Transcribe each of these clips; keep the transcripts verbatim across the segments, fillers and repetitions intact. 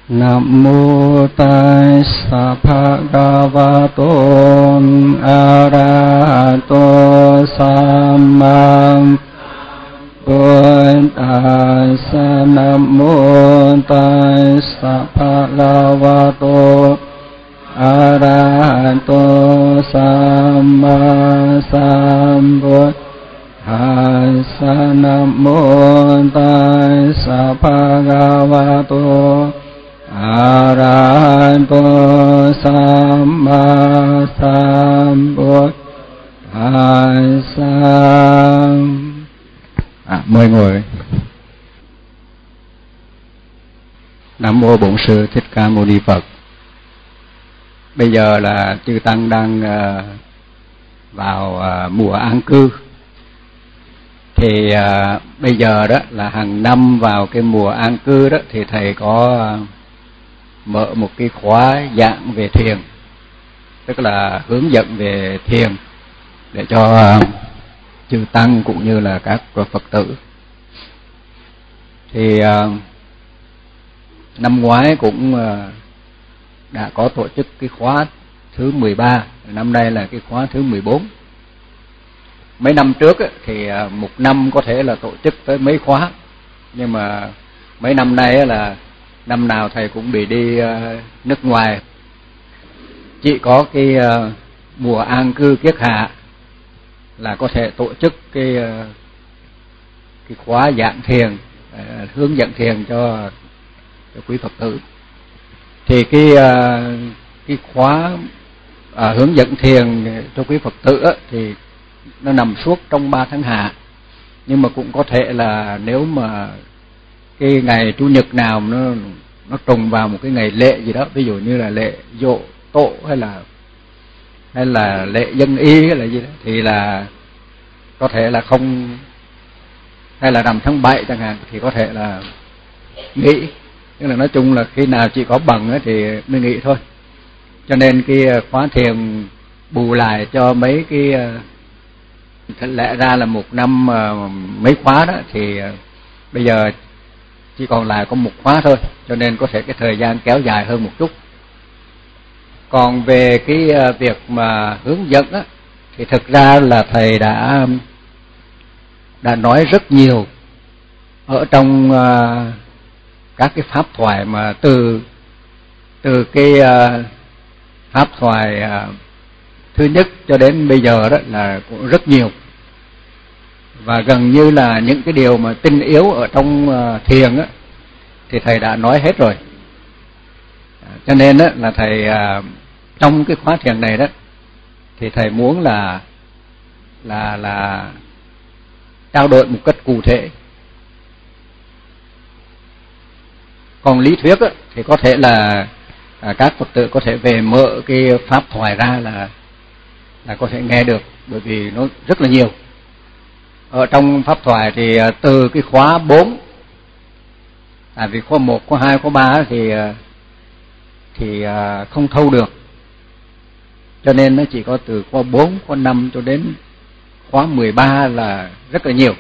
Nam mô Tassa Bhagavato Arahato Samma Buddhassa. Nam mô Tassa Bhagavato Arahato Samma Sambuddhassa. Nam mô Tassa Bhagavato Arahato Samma Sambuddhassa. À, mời ngồi. Nam mô Bổn Sư Thích Ca Mâu Ni Phật. Bây giờ là chư tăng đang uh, vào uh, mùa an cư. Thì uh, bây giờ đó là hàng năm vào cái mùa an cư đó thì thầy có uh, mở một cái khóa giảng về thiền, tức là hướng dẫn về thiền để cho uh, chư tăng cũng như là các Phật tử. Thì uh, năm ngoái cũng uh, đã có tổ chức cái khóa thứ mười ba, năm nay là cái khóa thứ mười bốn. Mấy năm trước ấy, thì uh, một năm có thể là tổ chức tới mấy khóa, nhưng mà mấy năm nay ấy là năm nào thầy cũng bị đi uh, nước ngoài. Chỉ có cái uh, mùa an cư kiết hạ là có thể tổ chức cái uh, cái khóa giảng thiền, uh, hướng dẫn thiền cho, cho quý Phật tử. Thì cái uh, cái khóa uh, hướng dẫn thiền cho quý Phật tử uh, thì nó nằm suốt trong ba tháng hạ, nhưng mà cũng có thể là nếu mà cái ngày chủ nhật nào nó nó trùng vào một cái ngày lễ gì đó, ví dụ như là lễ dỗ tổ hay là hay là lễ dân y hay là gì đó, thì là có thể là không, hay là rằm tháng bảy chẳng hạn, thì có thể là nghỉ. Nhưng là nói chung là khi nào chỉ có bằng thì mới nghỉ thôi. Cho nên cái khóa thiền bù lại cho mấy cái, thật lẽ ra là một năm mấy khóa đó, thì bây giờ chỉ còn lại có một khóa thôi, cho nên có thể cái thời gian kéo dài hơn một chút. Còn về cái việc mà hướng dẫn á, thì thực ra là thầy đã đã nói rất nhiều ở trong uh, các cái pháp thoại, mà từ từ cái uh, pháp thoại uh, thứ nhất cho đến bây giờ đó là cũng rất nhiều, và gần như là những cái điều mà tinh yếu ở trong uh, thiền á thì thầy đã nói hết rồi. Cho nên á là thầy uh, trong cái khóa thiền này đó thì thầy muốn là là là trao đổi một cách cụ thể. Còn lý thuyết á, thì có thể là à, các Phật tử có thể về mở cái pháp thoại ra là là có thể nghe được, bởi vì nó rất là nhiều. Ở trong pháp thoại thì à, từ cái khóa bốn, tại vì khóa một, khóa hai, khóa ba thì thì à, không thâu được, cho nên nó chỉ có từ khóa bốn, khóa năm cho đến khóa mười ba là rất là nhiều.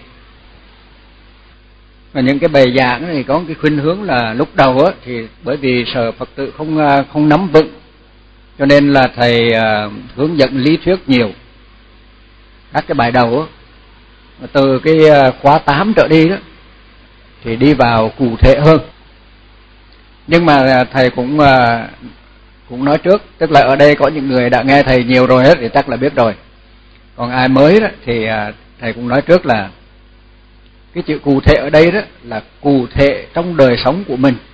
Và những cái bài giảng thì có cái khuynh hướng là lúc đầu á, thì bởi vì sợ Phật tử không không nắm vững, cho nên là thầy uh, hướng dẫn lý thuyết nhiều. Các cái bài đầu á, từ cái khóa tám trở đi đó thì đi vào cụ thể hơn. Nhưng mà thầy cũng uh, cũng nói trước, tức là ở đây có những người đã nghe thầy nhiều rồi hết thì chắc là biết rồi. Còn ai mới đó thì uh, thầy cũng nói trước là cái chữ cụ thể ở đây đó là cụ thể trong đời sống của mình,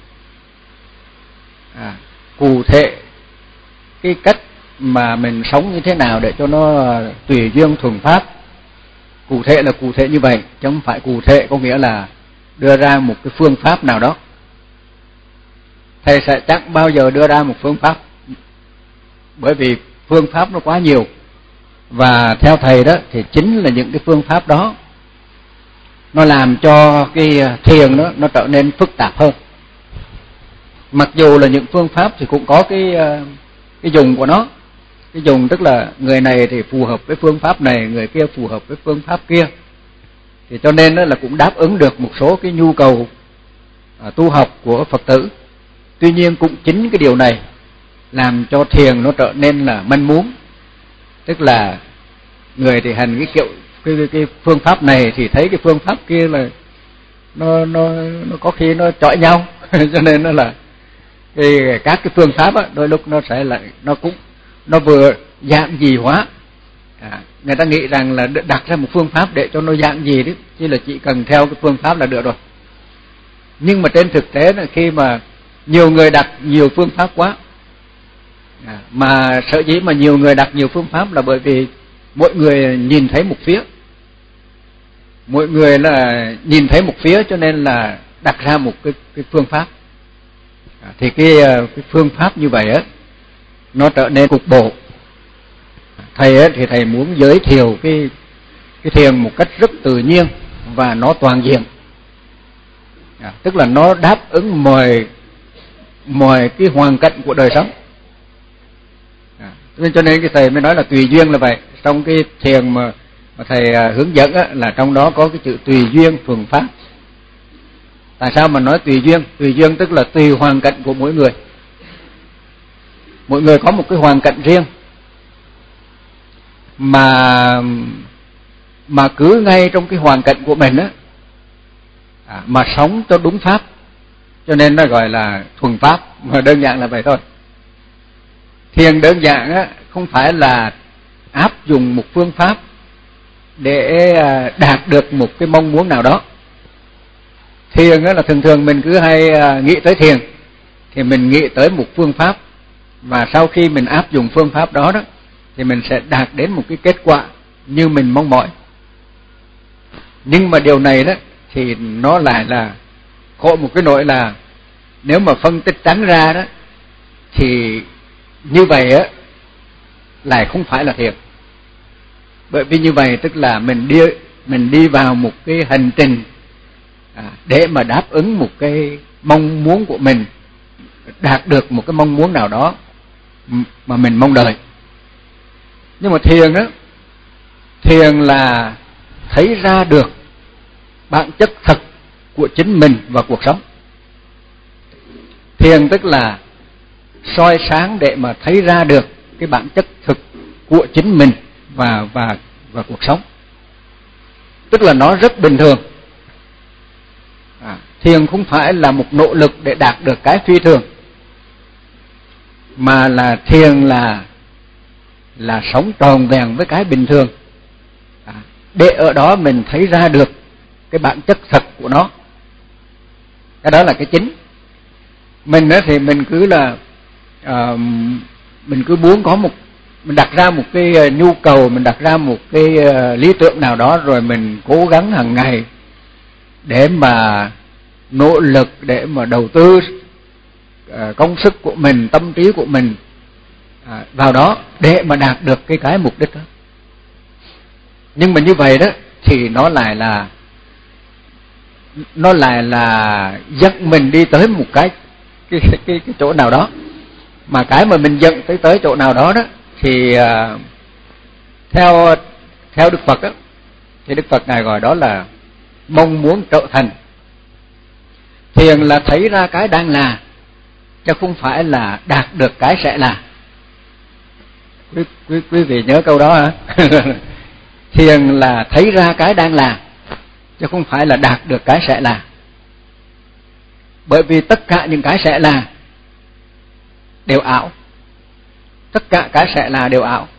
à, cụ thể cái cách mà mình sống như thế nào để cho nó tùy duyên thuần pháp. Cụ thể là cụ thể như vậy, chứ không phải cụ thể có nghĩa là đưa ra một cái phương pháp nào đó. Thầy sẽ chắc bao giờ đưa ra một phương pháp, bởi vì phương pháp nó quá nhiều, và theo thầy đó thì chính là những cái phương pháp đó nó làm cho cái thiền đó nó trở nên phức tạp hơn. Mặc dù là những phương pháp thì cũng có cái cái dùng của nó. Cái dùng tức là người này thì phù hợp với phương pháp này, người kia phù hợp với phương pháp kia. Thì cho nên đó là cũng đáp ứng được một số cái nhu cầu à, tu học của Phật tử. Tuy nhiên cũng chính cái điều này làm cho thiền nó trở nên là manh muốn, tức là người thì hành cái kiểu cái, cái, cái phương pháp này thì thấy cái phương pháp kia là nó nó nó có khi nó chọi nhau cho nên nó là cái các cái phương pháp á, đôi lúc nó sẽ lại nó cũng nó vừa dạng gì hóa. À, người ta nghĩ rằng là đặt ra một phương pháp để cho nó dạng gì đấy, chỉ là chỉ cần theo cái phương pháp là được rồi. Nhưng mà trên thực tế là khi mà nhiều người đặt nhiều phương pháp quá, à, mà sở dĩ mà nhiều người đặt nhiều phương pháp là bởi vì mỗi người nhìn thấy một phía, mỗi người là nhìn thấy một phía cho nên là đặt ra một cái, cái phương pháp. À, thì cái, cái phương pháp như vậy á, nó trở nên cục bộ. Thầy ấy, thì thầy muốn giới thiệu cái cái thiền một cách rất tự nhiên và nó toàn diện, à, tức là nó đáp ứng mọi mọi cái hoàn cảnh của đời sống. À, cho nên cái thầy mới nói là tùy duyên là vậy. Trong cái thiền mà, mà thầy à, hướng dẫn á, là trong đó có cái chữ tùy duyên thuần pháp. Tại sao mà nói tùy duyên? Tùy duyên tức là tùy hoàn cảnh của mỗi người. Mỗi người có một cái hoàn cảnh riêng, mà mà cứ ngay trong cái hoàn cảnh của mình á, à, mà sống cho đúng pháp, cho nên nó gọi là thuần pháp, mà đơn giản là vậy thôi. Thiền đơn giản á, không phải là áp dụng một phương pháp để đạt được một cái mong muốn nào đó. Thiền á là thường thường mình cứ hay nghĩ tới thiền thì mình nghĩ tới một phương pháp, và sau khi mình áp dụng phương pháp đó đó thì mình sẽ đạt đến một cái kết quả như mình mong mỏi. Nhưng mà điều này đó thì nó lại là khổ một cái nỗi là nếu mà phân tích trắng ra đó thì như vậy á lại không phải là thiền. Bởi vì như vậy tức là mình đi mình đi vào một cái hành trình à, để mà đáp ứng một cái mong muốn của mình, đạt được một cái mong muốn nào đó mà mình mong đợi. Nhưng mà thiền á, thiền là thấy ra được bản chất thật của chính mình và cuộc sống. Thiền tức là soi sáng để mà thấy ra được cái bản chất thực của chính mình và và và cuộc sống. Tức là nó rất bình thường. À, thiền không phải là một nỗ lực để đạt được cái phi thường, mà là thiền là là sống tròn vẹn với cái bình thường, à, để ở đó mình thấy ra được cái bản chất thật của nó. Cái đó là cái chính. Mình đó thì mình cứ là uh, mình cứ muốn có một, mình đặt ra một cái nhu cầu, mình đặt ra một cái uh, lý tưởng nào đó, rồi mình cố gắng hàng ngày để mà nỗ lực, để mà đầu tư uh, công sức của mình, tâm trí của mình uh, vào đó để mà đạt được cái cái mục đích đó. Nhưng mà như vậy đó thì nó lại là nó lại là dẫn mình đi tới một cái cái cái, cái chỗ nào đó. Mà cái mà mình dẫn tới tới chỗ nào đó đó thì uh, theo theo Đức Phật đó, thì Đức Phật ngài gọi đó là mong muốn trở thành. Thiền là thấy ra cái đang là, chứ không phải là đạt được cái sẽ là. Quý, quý, quý vị nhớ câu đó hả? Thiền là thấy ra cái đang là, chứ không phải là đạt được cái sẽ là. Bởi vì tất cả những cái sẽ là đều ảo. Tất cả cái sẽ là đều ảo.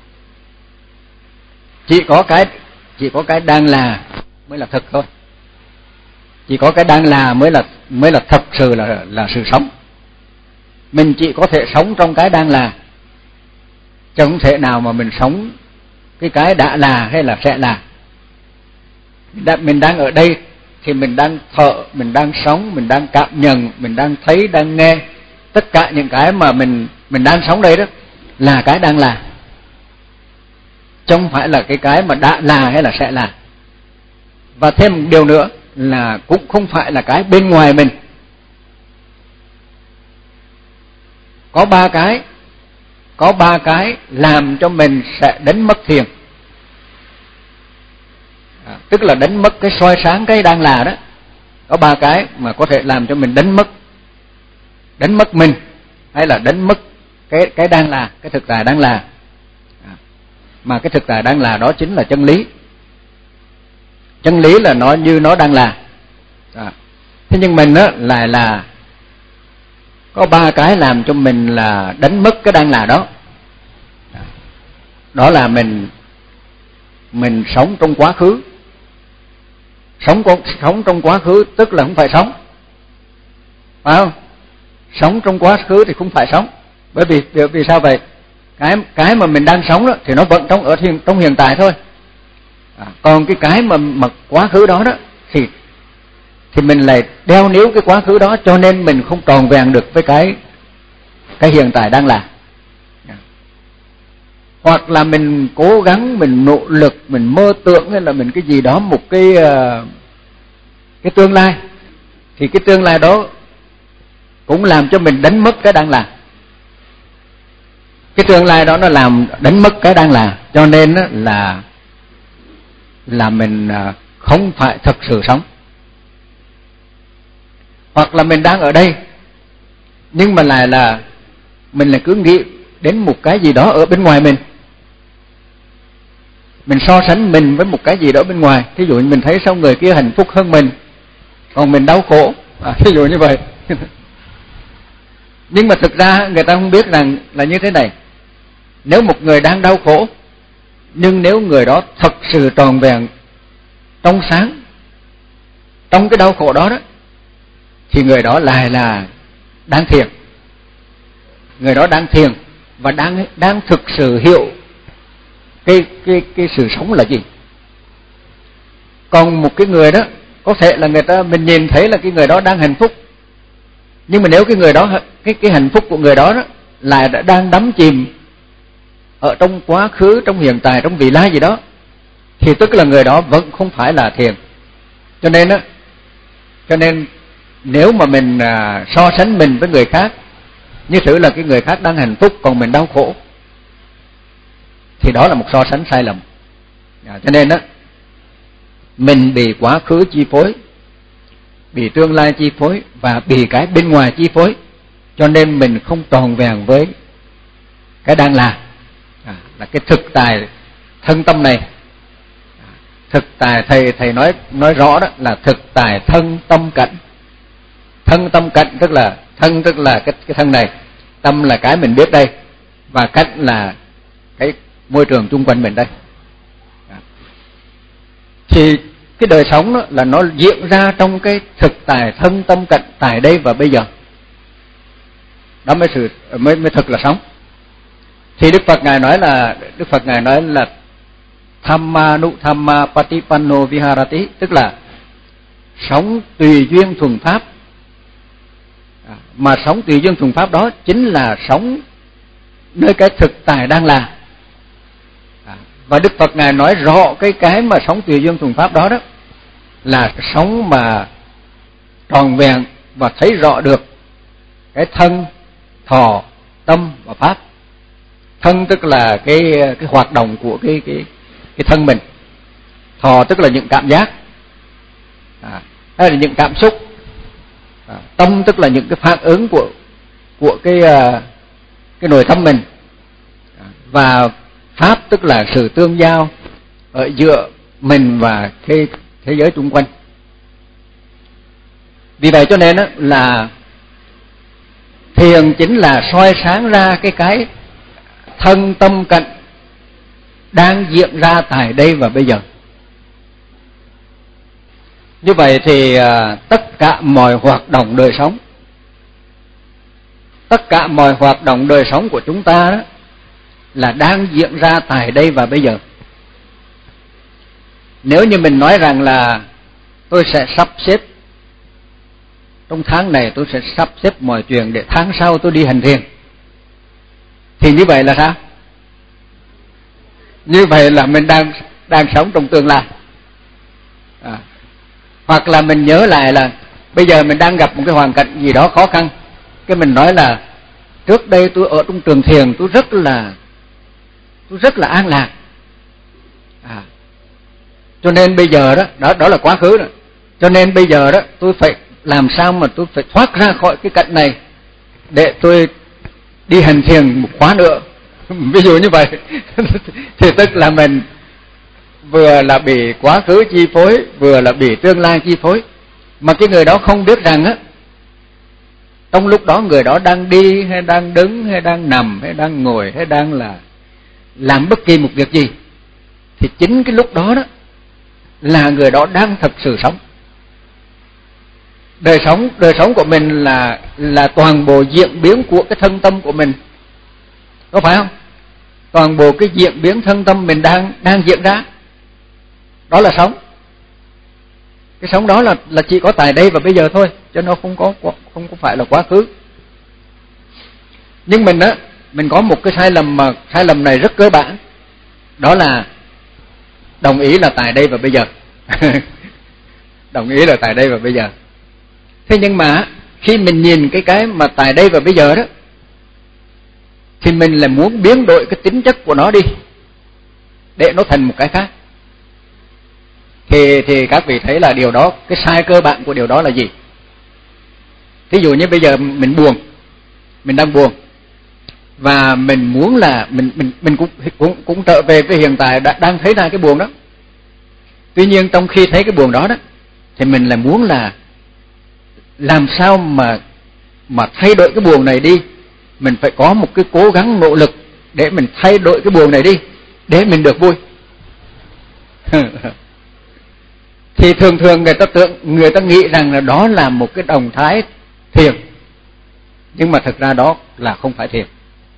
Chỉ có cái chỉ có cái đang là mới là thực thôi. Chỉ có cái đang là mới là mới là thật sự là là sự sống. Mình chỉ có thể sống trong cái đang là, chứ không thể nào mà mình sống cái cái đã là hay là sẽ là. Mình đang ở đây thì mình đang thở, mình đang sống, mình đang cảm nhận, mình đang thấy, đang nghe. Tất cả những cái mà mình mình đang sống đây đó là cái đang là, chứ không phải là cái cái mà đã là hay là sẽ là. Và thêm một điều nữa là cũng không phải là cái bên ngoài mình. Có ba cái, có ba cái làm cho mình sẽ đánh mất thiền. À, tức là đánh mất cái soi sáng cái đang là đó. Có ba cái mà có thể làm cho mình đánh mất đánh mất mình, hay là đánh mất cái cái đang là, cái thực tại đang là. Mà cái thực tại đang là đó chính là chân lý. Chân lý là nó như nó đang là. À. Thế nhưng mình á lại là có ba cái làm cho mình là đánh mất cái đang là đó. Đó là mình mình sống trong quá khứ. Sống sống trong quá khứ tức là không phải sống, phải không? Sống trong quá khứ thì không phải sống. Bởi vì vì sao vậy? Cái cái mà mình đang sống đó thì nó vẫn trong ở hiện trong hiện tại thôi. À, còn cái cái mà mà quá khứ đó đó thì thì mình lại đeo níu cái quá khứ đó, cho nên mình không tròn vẹn được với cái cái hiện tại đang là. À. Hoặc là mình cố gắng, mình nỗ lực, mình mơ tưởng hay là mình cái gì đó một cái uh, cái tương lai, thì cái tương lai đó cũng làm cho mình đánh mất cái đang là. Cái tương lai đó nó làm đánh mất cái đang là, cho nên là là mình không phải thực sự sống. Hoặc là mình đang ở đây nhưng mà lại là mình lại cứ nghĩ đến một cái gì đó ở bên ngoài mình. Mình so sánh mình với một cái gì đó bên ngoài. Thí dụ như mình thấy sao người kia hạnh phúc hơn mình, còn mình đau khổ. À, thí dụ như vậy. Nhưng mà thực ra người ta không biết rằng là như thế này. Nếu một người đang đau khổ, nhưng nếu người đó thật sự tròn vẹn, trong sáng, trong cái đau khổ đó đó, thì người đó lại là đang thiền. Người đó đang thiền và đang đang thực sự hiểu cái cái cái sự sống là gì. Còn một cái người đó có thể là người ta mình nhìn thấy là cái người đó đang hạnh phúc, nhưng mà nếu cái người đó cái cái hạnh phúc của người đó đó lại đã đang đắm chìm ở trong quá khứ, trong hiện tại, trong vị lai gì đó, thì tức là người đó vẫn không phải là thiền. Cho nên á, cho nên nếu mà mình à, so sánh mình với người khác, như thử là cái người khác đang hạnh phúc còn mình đau khổ, thì đó là một so sánh sai lầm. À, cho nên á, mình bị quá khứ chi phối, bị tương lai chi phối và bị cái bên ngoài chi phối, cho nên mình không tròn vẹn với cái đang là. À, là cái thực tại thân tâm này. À, thực tại thầy thầy nói nói rõ đó là thực tại thân tâm cảnh. Thân tâm cảnh tức là thân tức là cái cái thân này, tâm là cái mình biết đây, và cảnh là cái môi trường chung quanh mình đây. À. Thì cái đời sống đó là nó diễn ra trong cái thực tại thân tâm cảnh tại đây và bây giờ. Đó mới sự mới mới thực là sống. Thì Đức Phật ngài nói là Đức Phật ngài nói là Thamma nu thamma patipanno viharati, tức là sống tùy duyên thuần pháp. À, mà sống tùy duyên thuần pháp đó chính là sống nơi cái thực tại đang là. À, và Đức Phật ngài nói rõ cái cái mà sống tùy duyên thuần pháp đó đó là sống mà tròn vẹn và thấy rõ được cái thân, thọ, tâm và pháp. Thân tức là cái cái hoạt động của cái cái cái thân mình. Thọ tức là những cảm giác, à, hay là những cảm xúc. À, tâm tức là những cái phản ứng của của cái uh, cái nội tâm mình. À, và pháp tức là sự tương giao ở giữa mình và cái thế giới xung quanh. Vì vậy cho nên đó là thiền chính là soi sáng ra cái cái thân tâm cảnh đang diễn ra tại đây và bây giờ. Như vậy thì à, tất cả mọi hoạt động đời sống, tất cả mọi hoạt động đời sống của chúng ta đó là đang diễn ra tại đây và bây giờ. Nếu như mình nói rằng là tôi sẽ sắp xếp trong tháng này, tôi sẽ sắp xếp mọi chuyện để tháng sau tôi đi hành thiền, thì như vậy là sao? Như vậy là mình đang đang sống trong tương lai. À, hoặc là mình nhớ lại là bây giờ mình đang gặp một cái hoàn cảnh gì đó khó khăn, cái mình nói là trước đây tôi ở trong trường thiền tôi rất là tôi rất là an lạc. À, cho nên bây giờ đó, đó đó là quá khứ rồi. Cho nên bây giờ đó tôi phải làm sao mà tôi phải thoát ra khỏi cái cảnh này để tôi đi hành thiền một khóa nữa, ví dụ như vậy, thì tức là mình vừa là bị quá khứ chi phối, vừa là bị tương lai chi phối. Mà cái người đó không biết rằng á, trong lúc đó người đó đang đi hay đang đứng hay đang nằm hay đang ngồi hay đang là làm bất kỳ một việc gì, thì chính cái lúc đó đó là người đó đang thực sự sống. Đời sống đời sống của mình là là toàn bộ diễn biến của cái thân tâm của mình, có phải không? Toàn bộ cái diễn biến thân tâm mình đang đang diễn ra, đó là sống. Cái sống đó là là chỉ có tại đây và bây giờ thôi, cho nó không có không có phải là quá khứ. Nhưng mình á, mình có một cái sai lầm mà sai lầm này rất cơ bản, đó là đồng ý là tại đây và bây giờ. Đồng ý là tại đây và bây giờ. Thế nhưng mà khi mình nhìn cái cái mà tại đây và bây giờ đó, thì mình là muốn biến đổi cái tính chất của nó đi để nó thành một cái khác. Thì thì các vị thấy là điều đó, cái sai cơ bản của điều đó là gì? Ví dụ như bây giờ mình buồn, mình đang buồn, và mình muốn là mình mình mình cũng cũng cũng trở về với hiện tại, đã, đang thấy ra cái buồn đó. Tuy nhiên trong khi thấy cái buồn đó đó, thì mình là muốn là làm sao mà mà thay đổi cái buồn này đi. Mình phải có một cái cố gắng nỗ lực để mình thay đổi cái buồn này đi, để mình được vui. Thì thường thường người ta tưởng, người ta nghĩ rằng là đó là một cái động thái thiền, nhưng mà thực ra đó là không phải thiền.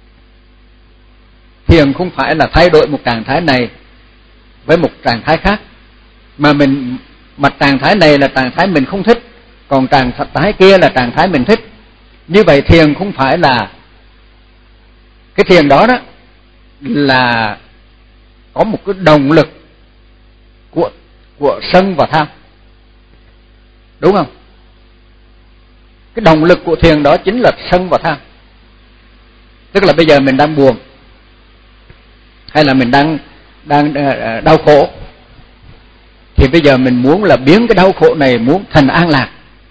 Thiền không phải là thay đổi một trạng thái này với một trạng thái khác, mà mình mà trạng thái này là trạng thái mình không thích, còn trạng thái kia là trạng thái mình thích. Như vậy thiền không phải là cái thiền đó đó là có một cái động lực của của sân và tham, đúng không? Cái động lực của thiền đó chính là sân và tham. Tức là bây giờ mình đang buồn, hay là mình đang đang đau khổ, thì bây giờ mình muốn là biến cái đau khổ này muốn thành an lạc.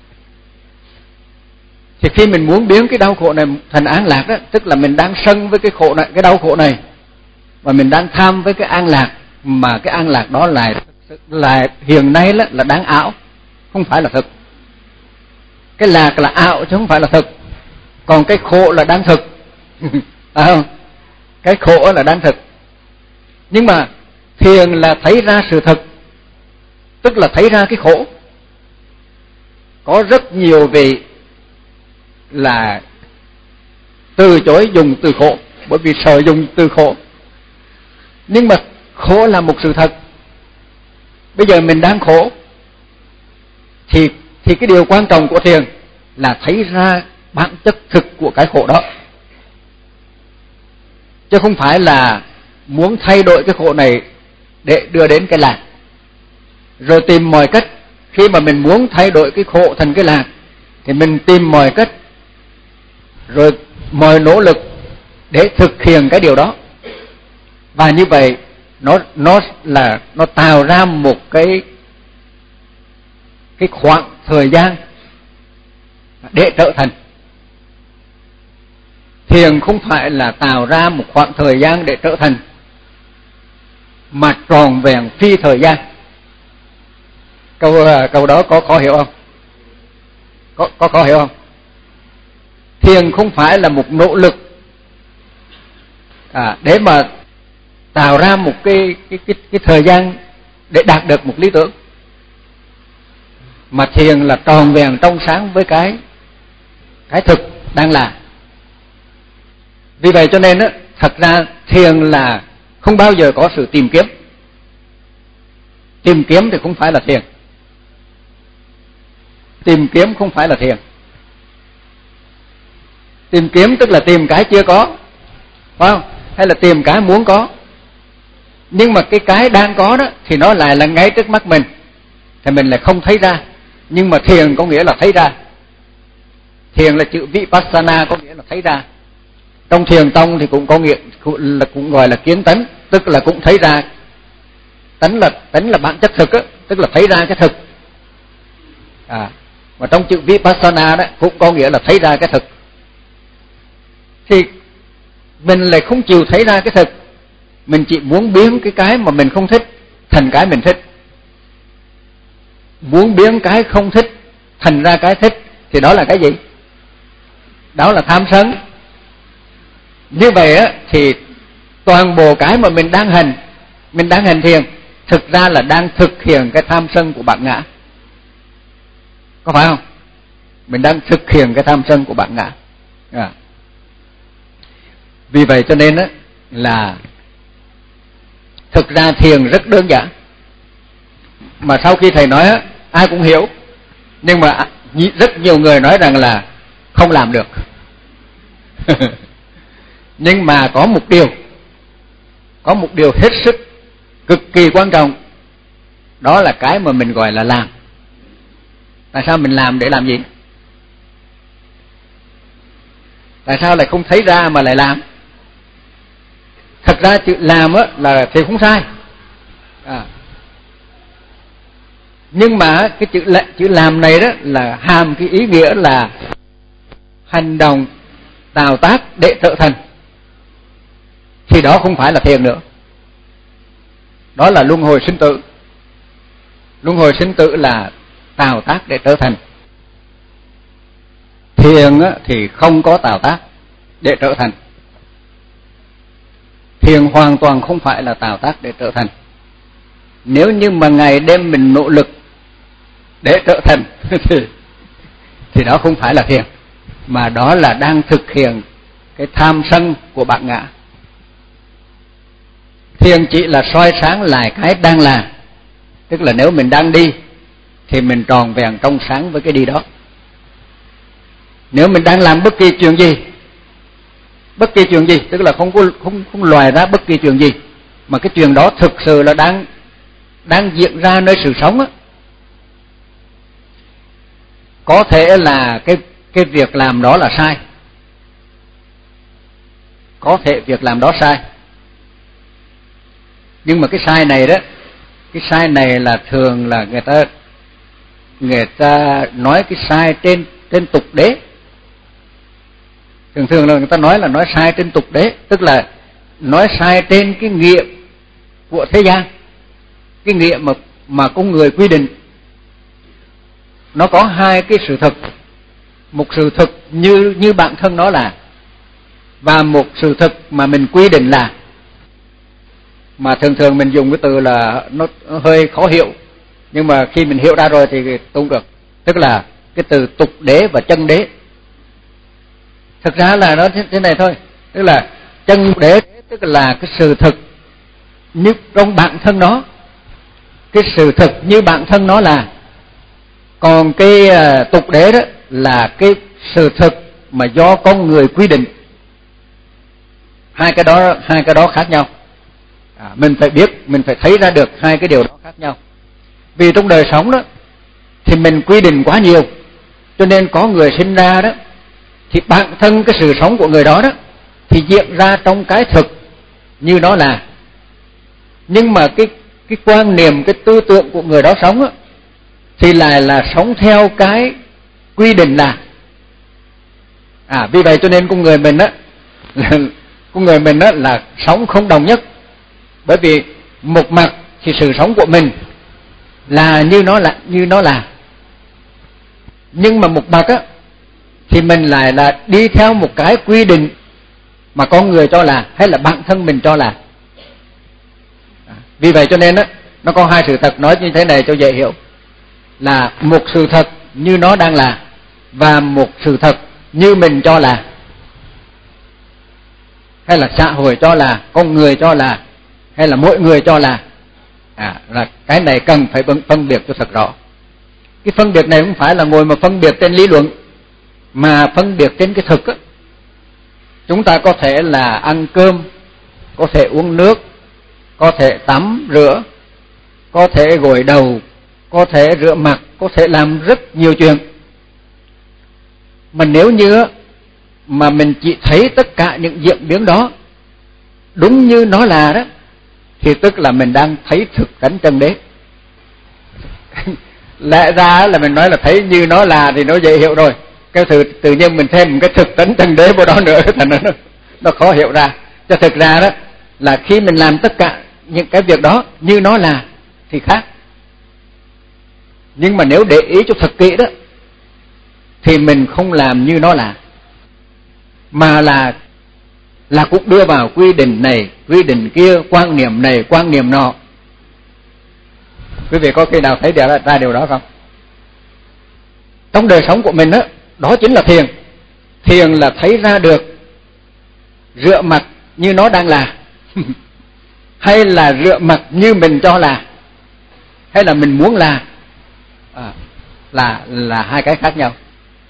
Thì khi mình muốn biến cái đau khổ này thành an lạc đó, tức là mình đang sân với cái khổ này, cái đau khổ này, và mình đang tham với cái an lạc, mà cái an lạc đó là là hiện nay là, là đáng ảo, không phải là thực. Cái lạc là ảo chứ không phải là thực, còn cái khổ là đang thực. Phải không? Cái khổ là đang thực. Nhưng mà thiền là thấy ra sự thực, tức là thấy ra cái khổ. Có rất nhiều vị là từ chối dùng từ khổ, bởi vì sợ dùng từ khổ. Nhưng mà khổ là một sự thật. Bây giờ mình đang khổ, thì thì cái điều quan trọng của thiền là thấy ra bản chất thực của cái khổ đó, chứ không phải là muốn thay đổi cái khổ này để đưa đến cái lạc, rồi tìm mọi cách. Khi mà mình muốn thay đổi cái khổ thành cái lạc, thì mình tìm mọi cách, rồi mọi nỗ lực để thực hiện cái điều đó. Và như vậy nó nó là nó tạo ra một cái cái khoảng thời gian để trở thành. Thiền không phải là tạo ra một khoảng thời gian để trở thành, mà tròn vẹn phi thời gian. Câu câu đó có khó hiểu không? Có có khó hiểu không? Thiền không phải là một nỗ lực à, để mà tạo ra một cái cái cái cái thời gian để đạt được một lý tưởng, mà thiền là tròn vẹn trong sáng với cái cái thực đang là. Vì vậy cho nên á, thật ra thiền là không bao giờ có sự tìm kiếm. Tìm kiếm thì không phải là thiền. Tìm kiếm không phải là thiền. Tìm kiếm tức là tìm cái chưa có, phải không? Hay là tìm cái muốn có. Nhưng mà cái cái đang có đó thì nó lại là ngay trước mắt mình, thì mình lại không thấy ra. Nhưng mà thiền có nghĩa là thấy ra. Thiền là chữ Vipassana, có nghĩa là thấy ra. Trong thiền tông thì cũng có nghĩa là cũng gọi là kiến tánh, tức là cũng thấy ra. Tánh là tánh là bản chất thực á, tức là thấy ra cái thực. À, mà trong chữ Vipassana đó cũng có nghĩa là thấy ra cái thực. thì mình lại không chịu thấy ra cái thực. Mình chỉ muốn biến cái cái mà mình không thích thành cái mình thích, muốn biến cái không thích thành ra cái thích, thì đó là cái gì? Đó là tham sân. Như vậy á thì toàn bộ cái mà mình đang hành, mình đang hành thiền, thực ra là đang thực hiện cái tham sân của bản ngã. Có phải không? Mình đang thực hiện cái tham sân của bản ngã. À. Vì vậy cho nên á là thực ra thiền rất đơn giản. Mà sau khi thầy nói á, ai cũng hiểu. Nhưng mà rất nhiều người nói rằng là không làm được. Nhưng mà có một điều, có một điều hết sức cực kỳ quan trọng, đó là cái mà mình gọi là làm. Tại sao mình làm để làm gì? Tại sao lại không thấy ra mà lại làm? Thật ra chữ làm á là thì không sai. À. Nhưng mà cái chữ chữ làm này đó là hàm cái ý nghĩa là hành động tạo tác để trở thành, thì đó không phải là thiền nữa. Đó là luân hồi sinh tử. Luân hồi sinh tử là tạo tác để trở thành. Thiền á, thì không có tạo tác để trở thành. Thiền hoàn toàn không phải là tạo tác để trở thành. Nếu như mà ngày đêm mình nỗ lực để trở thành thì, thì đó không phải là thiền, mà đó là đang thực hiện cái tham sân của bản ngã. Thiền chỉ là soi sáng lại cái đang làm. Tức là nếu mình đang đi thì mình tròn vẹn trong sáng với cái đi đó. Nếu mình đang làm bất kỳ chuyện gì, bất kỳ chuyện gì, tức là không có không không loài ra bất kỳ chuyện gì, mà cái chuyện đó thực sự là đang đang diễn ra nơi sự sống á, có thể là cái cái việc làm đó là sai, có thể việc làm đó sai, nhưng mà cái sai này đó, cái sai này là thường là người ta người ta nói cái sai trên trên tục đế. Thường thường là người ta nói là nói sai trên tục đế, tức là nói sai trên cái nghĩa của thế gian, cái nghĩa mà mà con người quy định. Nó có hai cái sự thật, một sự thật như như bản thân nó là, và một sự thật mà mình quy định là. Mà thường thường mình dùng cái từ là nó hơi khó hiểu, nhưng mà khi mình hiểu ra rồi thì cũng được. Tức là cái từ tục đế và chân đế. Thực ra là nó thế này thôi, tức là chân đế tức là cái sự thực như trong bản thân nó, cái sự thực như bản thân nó là. Còn cái uh, tục đế đó là cái sự thực mà do con người quy định. Hai cái đó hai cái đó khác nhau. À, mình phải biết, mình phải thấy ra được hai cái điều đó khác nhau. Vì trong đời sống đó thì mình quy định quá nhiều, cho nên có người sinh ra đó thì bản thân cái sự sống của người đó đó thì diễn ra trong cái thực như nó là. Nhưng mà cái cái quan niệm, cái tư tưởng của người đó sống đó, thì lại là sống theo cái quy định là. À, vì vậy cho nên con người mình á, con người mình á là sống không đồng nhất. Bởi vì một mặt thì sự sống của mình là như nó là như nó là, nhưng mà một mặt á thì mình lại là đi theo một cái quy định mà con người cho là, hay là bản thân mình cho là. À, vì vậy cho nên á, nó có hai sự thật, nói như thế này cho dễ hiểu, là một sự thật như nó đang là, và một sự thật như mình cho là, hay là xã hội cho là, con người cho là, hay là mỗi người cho là. À, là cái này cần phải phân biệt cho thật rõ. Cái phân biệt này không phải là ngồi mà phân biệt trên lý luận, mà phân biệt trên cái thực á. Chúng ta có thể là ăn cơm, có thể uống nước, có thể tắm rửa, có thể gội đầu, có thể rửa mặt, có thể làm rất nhiều chuyện. Mà nếu như mà mình chỉ thấy tất cả những diễn biến đó đúng như nó là đó, thì tức là mình đang thấy thực tánh chân đế. Lẽ ra là mình nói là thấy như nó là thì nó dễ hiểu rồi. cái tự, tự nhiên mình thêm một cái thực tấn trần đế vào đó nữa, thành nó nó khó hiểu ra. Cho thực ra đó là khi mình làm tất cả những cái việc đó như nó là thì khác. Nhưng mà nếu để ý cho thật kỹ đó thì mình không làm như nó là, mà là là cũng đưa vào quy định này, quy định kia, quan niệm này, quan niệm nọ. Quý vị có khi nào thấy điều ra điều đó không? Trong đời sống của mình đó, đó chính là thiền. Thiền là thấy ra được rửa mặt như nó đang là hay là rửa mặt như mình cho là, hay là mình muốn là, à, là là hai cái khác nhau.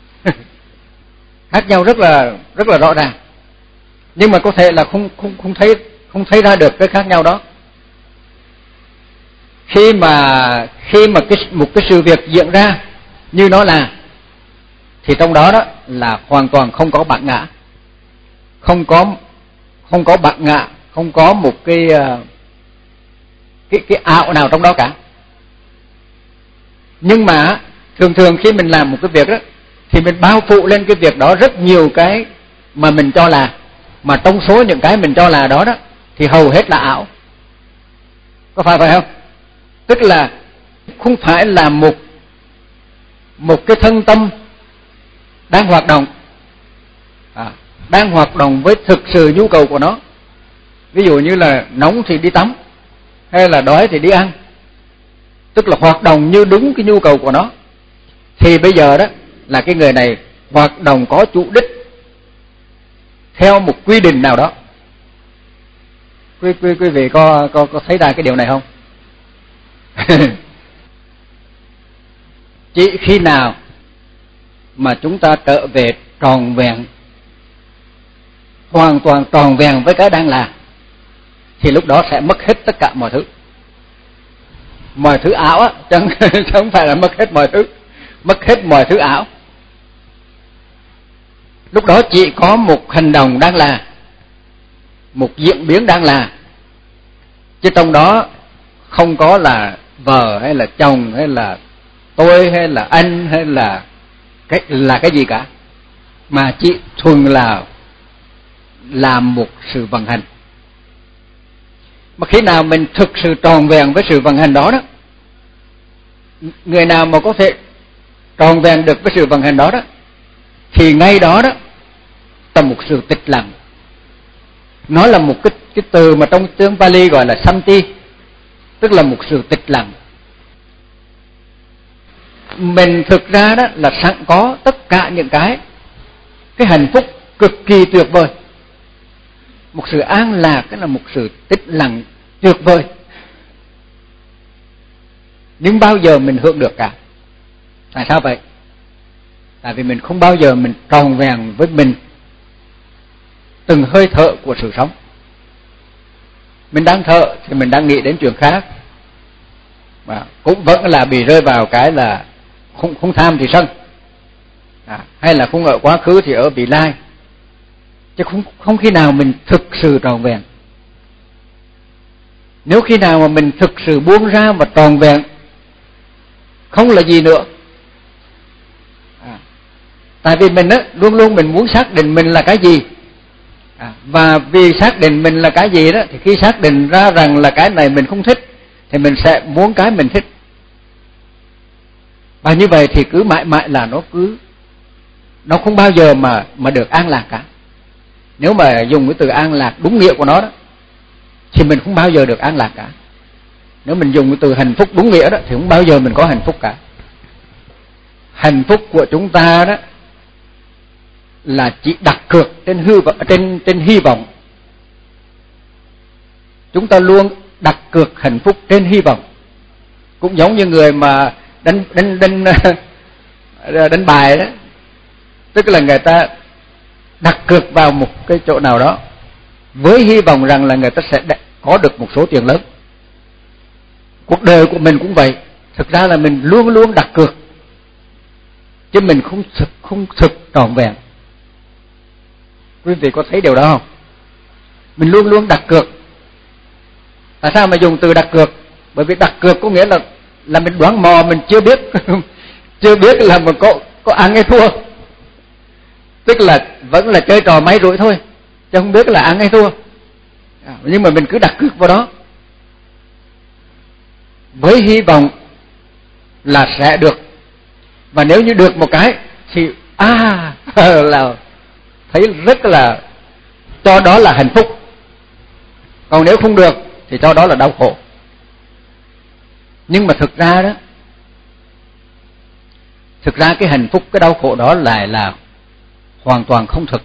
Khác nhau rất là rất là rõ ràng. Nhưng mà có thể là không không không thấy không thấy ra được cái khác nhau đó. Khi mà khi mà cái một cái sự việc diễn ra như nó là thì trong đó đó là hoàn toàn không có bản ngã. Không có không có bản ngã, không có một cái cái cái ảo nào trong đó cả. Nhưng mà thường thường khi mình làm một cái việc đó thì mình bao phủ lên cái việc đó rất nhiều cái mà mình cho là, mà trong số những cái mình cho là đó đó thì hầu hết là ảo. Có phải vậy không? Tức là không phải là một một cái thân tâm đang hoạt động, à, đang hoạt động với thực sự nhu cầu của nó. Ví dụ như là nóng thì đi tắm, hay là đói thì đi ăn, tức là hoạt động như đúng cái nhu cầu của nó. Thì bây giờ đó là cái người này hoạt động có chủ đích theo một quy định nào đó. Quý quý quý vị có có có thấy ra cái điều này không? Chỉ khi nào mà chúng ta trở về tròn vẹn, hoàn toàn tròn vẹn với cái đang là, thì lúc đó sẽ mất hết tất cả mọi thứ. Mọi thứ ảo á, chẳng không phải là mất hết mọi thứ, mất hết mọi thứ ảo. Lúc đó chỉ có một hành động đang là, một diễn biến đang là, chứ trong đó không có là vợ hay là chồng hay là tôi hay là anh hay là cái là cái gì cả, mà chỉ thuần là làm một sự vận hành. Mà khi nào mình thực sự tròn vẹn với sự vận hành đó đó, người nào mà có thể tròn vẹn được với sự vận hành đó đó, thì ngay đó đó là một sự tịch lặng. Nó là một cái, cái từ mà trong tiếng Pali gọi là Santi, tức là một sự tịch lặng. Mình thực ra đó là sẵn có tất cả những cái cái hạnh phúc cực kỳ tuyệt vời. Một sự an lạc, cái là một sự tĩnh lặng tuyệt vời, nhưng bao giờ mình hưởng được cả. Tại sao vậy? Tại vì mình không bao giờ mình tròn vẹn với mình từng hơi thở của sự sống. Mình đang thở thì mình đang nghĩ đến chuyện khác, mà cũng vẫn là bị rơi vào cái là không, không tham thì sân, à, hay là không ở quá khứ thì ở vị lai, chứ không, không khi nào mình thực sự tròn vẹn. Nếu khi nào mà mình thực sự buông ra và tròn vẹn, không là gì nữa, à, tại vì mình á, luôn luôn mình muốn xác định mình là cái gì, à, và vì xác định mình là cái gì đó, thì khi xác định ra rằng là cái này mình không thích thì mình sẽ muốn cái mình thích. Và như vậy thì cứ mãi mãi là nó cứ nó không bao giờ mà mà được an lạc cả. Nếu mà dùng cái từ an lạc đúng nghĩa của nó đó, thì mình không bao giờ được an lạc cả. Nếu mình dùng cái từ hạnh phúc đúng nghĩa đó, thì không bao giờ mình có hạnh phúc cả. Hạnh phúc của chúng ta đó là chỉ đặt cược trên hư trên trên hy vọng. Chúng ta luôn đặt cược hạnh phúc trên hy vọng. Cũng giống như người mà đánh đánh đánh đánh bài đó, tức là người ta đặt cược vào một cái chỗ nào đó với hy vọng rằng là người ta sẽ có được một số tiền lớn. Cuộc đời của mình cũng vậy, thực ra là mình luôn luôn đặt cược, chứ mình không thực, không thực trọn vẹn. Quý vị có thấy điều đó không? Mình luôn luôn đặt cược. Tại sao mà dùng từ đặt cược? Bởi vì đặt cược có nghĩa là là mình đoán mò, mình chưa biết chưa biết là mình có có ăn hay thua, Tức là vẫn là chơi trò may rủi thôi, chứ không biết là ăn hay thua. Nhưng mà mình cứ đặt cược vào đó với hy vọng là sẽ được. Và nếu như được một cái thì à là thấy rất là cho đó là hạnh phúc. Còn nếu không được thì cho đó là đau khổ. Nhưng mà thực ra đó, thực ra cái hạnh phúc, cái đau khổ đó lại là hoàn toàn không thực.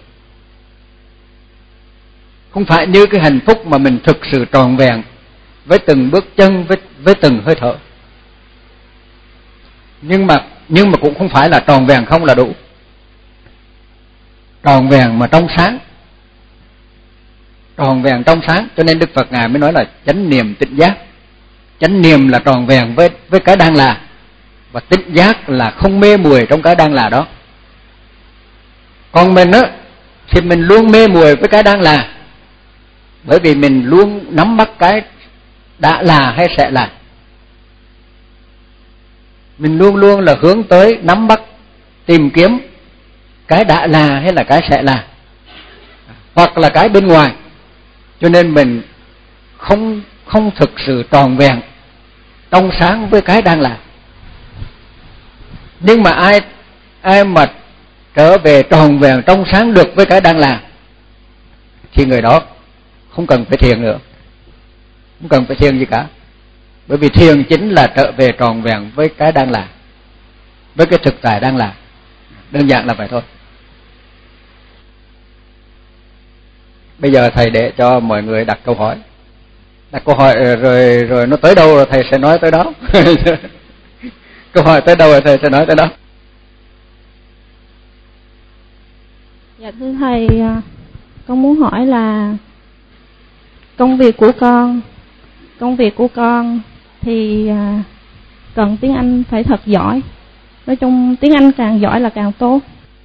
Không phải như cái hạnh phúc mà mình thực sự trọn vẹn với từng bước chân, với, với từng hơi thở. Nhưng mà nhưng mà cũng không phải là tròn vẹn không là đủ. Tròn vẹn mà trong sáng. Tròn vẹn trong sáng, cho nên Đức Phật Ngài mới nói là chánh niệm tịnh giác. Chánh niệm là tròn vẹn với với cái đang là, và tịnh giác là không mê muội trong cái đang là đó. Còn mình á thì mình luôn mê muội với cái đang là, bởi vì mình luôn nắm bắt cái đã là hay sẽ là. Mình luôn luôn là hướng tới nắm bắt, tìm kiếm cái đã là hay là cái sẽ là, hoặc là cái bên ngoài. Cho nên mình không không thực sự tròn vẹn trong sáng với cái đang là. Nhưng mà ai ai mà trở về tròn vẹn trong sáng được với cái đang là thì người đó không cần phải thiền nữa, không cần phải thiền gì cả. Bởi vì thiền chính là trở về tròn vẹn với cái đang là, với cái thực tại đang là. Đơn giản là vậy thôi. Bây giờ thầy để cho mọi người đặt câu hỏi. Đặt câu hỏi rồi rồi nó tới đâu rồi thầy sẽ nói tới đó. Câu hỏi tới đâu rồi thầy sẽ nói tới đó. Dạ thưa thầy, con muốn hỏi là công việc của con, công việc của con thì cần tiếng Anh phải thật giỏi. Nói chung tiếng Anh càng giỏi là càng tốt.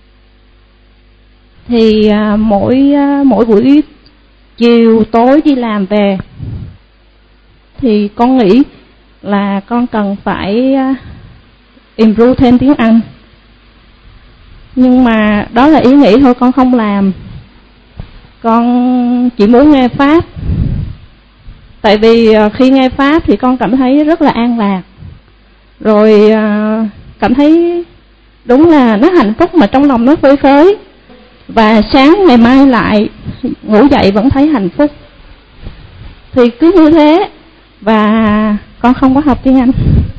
Thì mỗi mỗi buổi chiều tối đi làm về thì con nghĩ là con cần phải improve thêm tiếng Anh. Nhưng mà đó là ý nghĩ thôi, con không làm. Con chỉ muốn nghe Pháp. Tại vì khi nghe Pháp thì con cảm thấy rất là an lạc. Rồi cảm thấy đúng là nó hạnh phúc mà trong lòng nó phơi phới. Và sáng ngày mai lại ngủ dậy vẫn thấy hạnh phúc. Thì cứ như thế. Và con không có học tiếng Anh.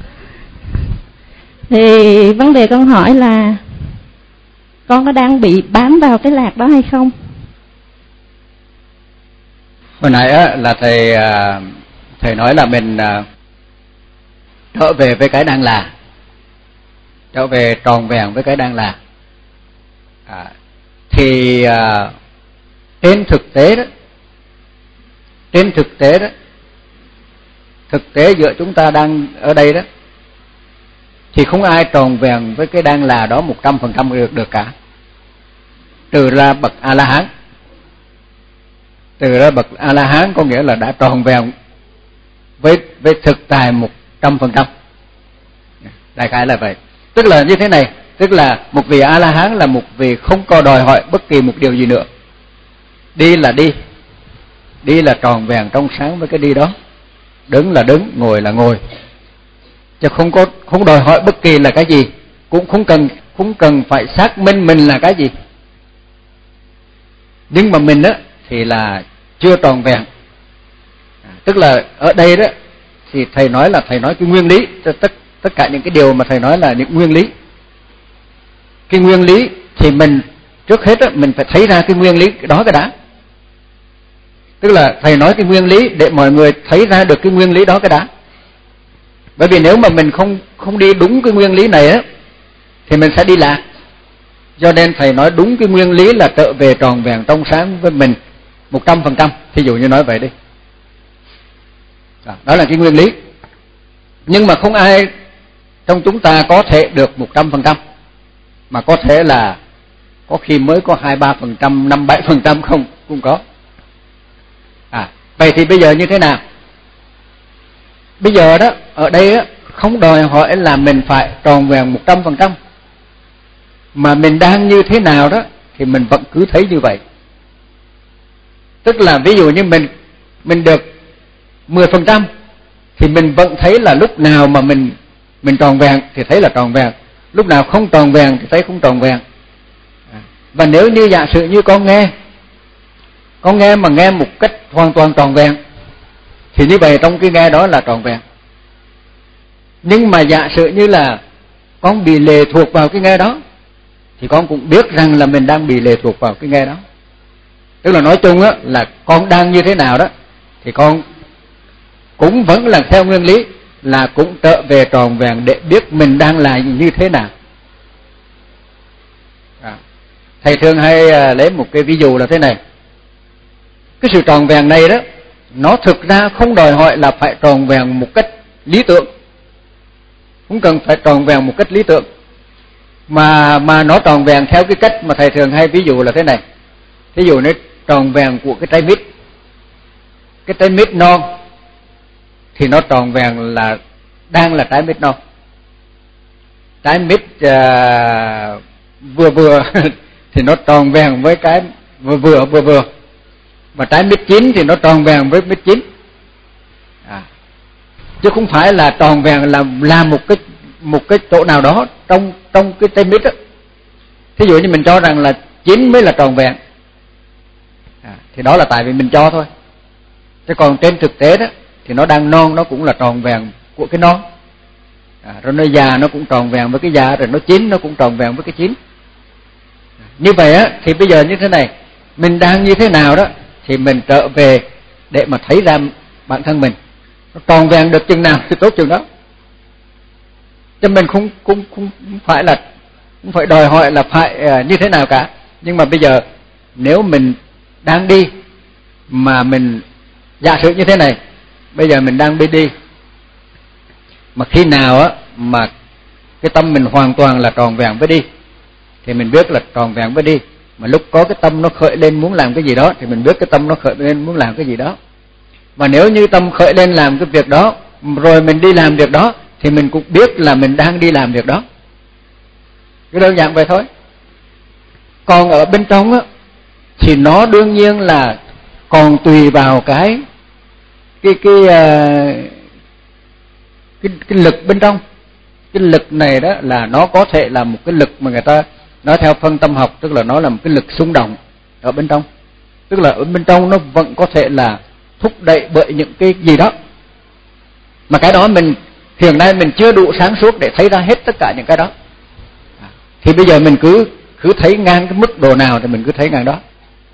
Thì vấn đề con hỏi là con có đang bị bám vào cái lạc đó hay không? Hồi nãy á, là thầy thầy nói là mình trở về với cái đang là, trở về tròn vẹn với cái đang là. À, thì à, trên thực tế đó, trên thực tế đó, thực tế giữa chúng ta đang ở đây đó, thì không ai tròn vẹn với cái đang là đó một trăm phần trăm được được cả, trừ ra bậc A La Hán. Trừ ra bậc A La Hán có nghĩa là đã tròn vẹn với với thực tại một trăm phần trăm. Đại khái là vậy. Tức là như thế này, tức là một vị A La Hán là một vị không có đòi hỏi bất kỳ một điều gì nữa. Đi là đi, đi là tròn vẹn trong sáng với cái đi đó, đứng là đứng, ngồi là ngồi, chứ không có không đòi hỏi bất kỳ là cái gì, cũng không cần không cần phải xác minh mình là cái gì. Nhưng mà mình á thì là chưa tròn vẹn. À, tức là ở đây đó thì thầy nói là thầy nói cái nguyên lý, tất tất cả những cái điều mà thầy nói là những nguyên lý. Cái nguyên lý thì mình trước hết á, mình phải thấy ra cái nguyên lý đó cái đã. Tức là thầy nói cái nguyên lý để mọi người thấy ra được cái nguyên lý đó cái đã. Bởi vì nếu mà mình không không đi đúng cái nguyên lý này á thì mình sẽ đi lạc. Do nên thầy nói đúng cái nguyên lý là trở về tròn vẹn trong sáng với mình một trăm phần trăm. Thí dụ như nói vậy đi. Đó, đó là cái nguyên lý. Nhưng mà không ai trong chúng ta có thể được một trăm phần trăm, mà có thể là có khi mới có hai ba phần trăm, năm bảy phần trăm không cũng có. À, vậy thì bây giờ như thế nào? Bây giờ đó ở đây á, không đòi hỏi là mình phải tròn vẹn một trăm phần trăm, mà mình đang như thế nào đó thì thì mình vẫn cứ thấy như vậy. Tức là ví dụ như mình mình được mười phần trăm thì mình vẫn thấy là lúc nào mà mình mình tròn vẹn thì thấy là tròn vẹn, lúc nào không tròn vẹn thì thấy không tròn vẹn. Và nếu như giả sử như con nghe con nghe mà nghe một cách hoàn toàn tròn vẹn thì như vậy trong cái nghe đó là tròn vẹn. Nhưng mà giả sử như là con bị lệ thuộc vào cái nghe đó thì con cũng biết rằng là mình đang bị lệ thuộc vào cái nghe đó. Tức là nói chung á, là con đang như thế nào đó thì con cũng vẫn là theo nguyên lý là cũng trở về tròn vẹn để biết mình đang là như thế nào. À, thầy thường hay lấy một cái ví dụ là thế này. Cái sự tròn vẹn này đó, nó thực ra không đòi hỏi là phải tròn vẹn một cách lý tưởng, không cần phải tròn vẹn một cách lý tưởng, mà mà nó tròn vẹn theo cái cách mà thầy thường hay ví dụ là thế này. Ví dụ nó tròn vẹn của cái trái mít, cái trái mít non thì nó tròn vẹn là đang là trái mít non. Trái mít uh, vừa vừa thì nó tròn vẹn với cái vừa vừa vừa vừa, và trái mít chín thì nó tròn vẹn với mít chín. À, chứ không phải là tròn vẹn là làm một cái một cái chỗ nào đó trong trong cái trái mít đó. Thí dụ như mình cho rằng là chín mới là tròn vẹn, à, thì đó là tại vì mình cho thôi. Chứ còn trên thực tế đó thì nó đang non, nó cũng là tròn vẹn của cái non. À, rồi nó già nó cũng tròn vẹn với cái già, rồi nó chín nó cũng tròn vẹn với cái chín. À, như vậy á thì bây giờ như thế này, mình đang như thế nào đó thì mình trở về để mà thấy ra bản thân mình nó tròn vẹn được chừng nào thì tốt chừng đó. Chứ mình không không không phải là không phải đòi hỏi là phải uh, như thế nào cả. Nhưng mà bây giờ nếu mình đang đi mà mình giả sử như thế này, bây giờ mình đang đi đi mà khi nào á mà cái tâm mình hoàn toàn là tròn vẹn với đi thì mình biết là tròn vẹn với đi. Mà lúc có cái tâm nó khởi lên muốn làm cái gì đó thì mình biết cái tâm nó khởi lên muốn làm cái gì đó. Và nếu như tâm khởi lên làm cái việc đó rồi mình đi làm việc đó thì mình cũng biết là mình đang đi làm việc đó. Cái đơn giản vậy thôi. Còn ở bên trong á thì nó đương nhiên là còn tùy vào cái cái cái cái cái lực bên trong. Cái lực này đó là nó có thể là một cái lực mà người ta nói theo phân tâm học, tức là nó là một cái lực xung động ở bên trong. Tức là ở bên trong nó vẫn có thể là thúc đẩy bởi những cái gì đó mà cái đó mình hiện nay mình chưa đủ sáng suốt để thấy ra hết tất cả những cái đó. Thì bây giờ mình cứ cứ thấy ngang cái mức độ nào thì mình cứ thấy ngang đó.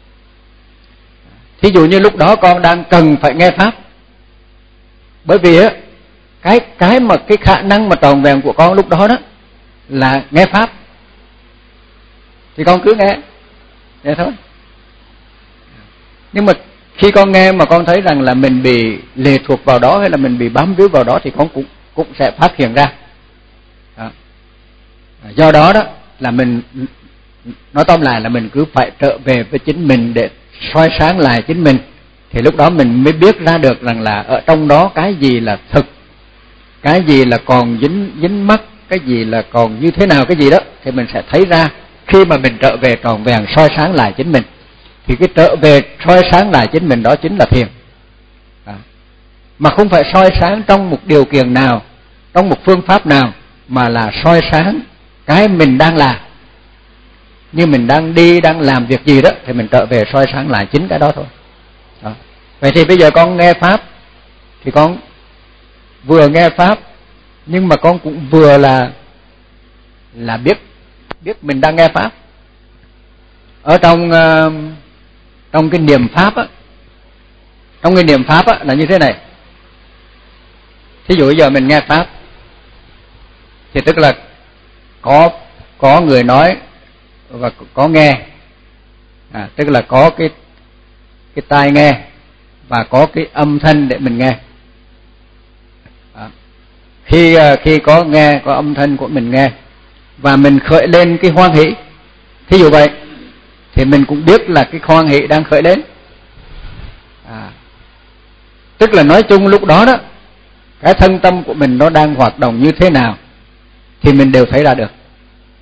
Thí dụ như lúc đó con đang cần phải nghe pháp, bởi vì á cái cái mà cái khả năng mà tròn vẹn của con lúc đó đó là nghe pháp, thì con cứ nghe vậy thôi. Nhưng mà khi con nghe mà con thấy rằng là mình bị lệ thuộc vào đó hay là mình bị bám víu vào đó thì con cũng cũng sẽ phát hiện ra. Đó. Do đó đó là mình nói tóm lại là mình cứ phải trở về với chính mình để soi sáng lại chính mình, thì lúc đó mình mới biết ra được rằng là ở trong đó cái gì là thực, cái gì là còn dính dính mắc, cái gì là còn như thế nào cái gì đó, thì mình sẽ thấy ra khi mà mình trở về tròn vẹn soi sáng lại chính mình. Thì cái trở về soi sáng lại chính mình đó chính là thiền. À, mà không phải soi sáng trong một điều kiện nào, trong một phương pháp nào, mà là soi sáng cái mình đang làm. Như mình đang đi, đang làm việc gì đó thì mình trở về soi sáng lại chính cái đó thôi. Đó. Vậy thì bây giờ con nghe pháp thì con vừa nghe pháp nhưng mà con cũng vừa là là biết biết mình đang nghe pháp. Ở trong uh, trong cái niệm pháp á, trong cái niệm pháp á là như thế này. Thí dụ bây giờ mình nghe pháp thì tức là có có người nói và có nghe, à, tức là có cái cái tai nghe và có cái âm thanh để mình nghe. À, khi khi có nghe, có âm thanh của mình nghe và mình khởi lên cái hoan hỷ, thí dụ vậy, thì mình cũng biết là cái hoan hỷ đang khởi lên. À, tức là nói chung lúc đó đó cái thân tâm của mình nó đang hoạt động như thế nào thì mình đều thấy ra được.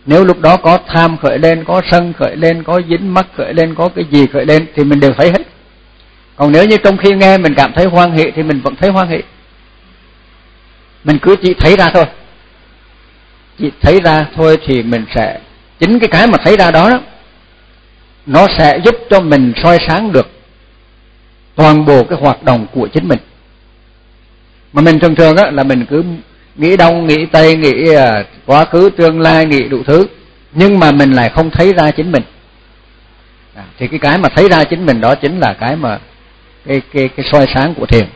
Nếu lúc đó có tham khởi lên, có sân khởi lên, có dính mắc khởi lên, có cái gì khởi lên thì mình đều thấy hết. Còn nếu như trong khi nghe mình cảm thấy hoan hỷ thì mình vẫn thấy hoan hỷ. Mình cứ chỉ thấy ra thôi. Chỉ thấy ra thôi thì mình sẽ, chính cái cái mà thấy ra đó, đó nó sẽ giúp cho mình soi sáng được toàn bộ cái hoạt động của chính mình. Mà mình thường thường á, là mình cứ nghĩ đông, nghĩ tây, nghĩ quá khứ, tương lai, nghĩ đủ thứ, nhưng mà mình lại không thấy ra chính mình. À, thì cái cái mà thấy ra chính mình đó chính là cái mà cái cái cái soi sáng của thiền.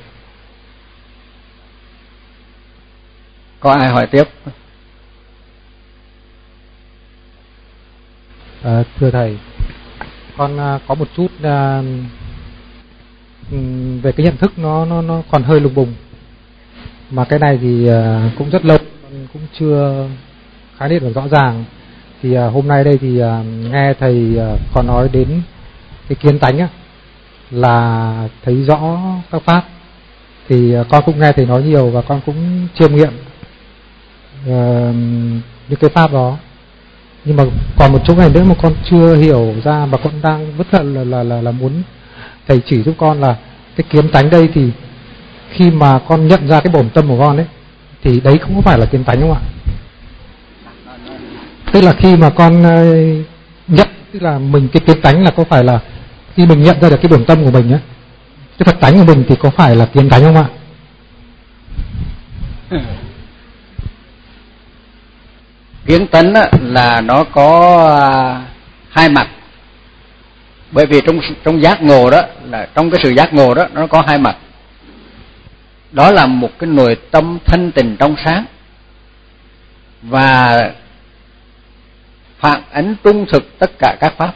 Có ai hỏi tiếp? À, thưa thầy, con à, có một chút à, về cái nhận thức nó nó nó còn hơi lùng bùng, mà cái này thì à, cũng rất lâu con cũng chưa khái niệm được rõ ràng. Thì à, hôm nay đây thì à, nghe thầy à, có nói đến cái kiến tánh á, là thấy rõ các pháp, thì à, con cũng nghe thầy nói nhiều và con cũng chiêm nghiệm à, những cái pháp đó. Nhưng mà còn một chỗ này nữa mà con chưa hiểu ra, mà con đang rất là là là là, là muốn thầy chỉ giúp con là cái kiến tánh đây thì khi mà con nhận ra cái bổn tâm của con ấy thì đấy không có phải là kiến tánh, đúng không ạ? Tức là khi mà con uh, nhận, tức là mình cái kiến tánh là có phải là khi mình nhận ra được cái bổn tâm của mình á, cái thật tánh của mình thì có phải là kiến tánh không ạ? Kiến tánh là nó có hai mặt. Bởi vì trong trong giác ngộ đó, là trong cái sự giác ngộ đó, nó có hai mặt. Đó là một cái nội tâm thanh tịnh trong sáng và phản ánh trung thực tất cả các pháp.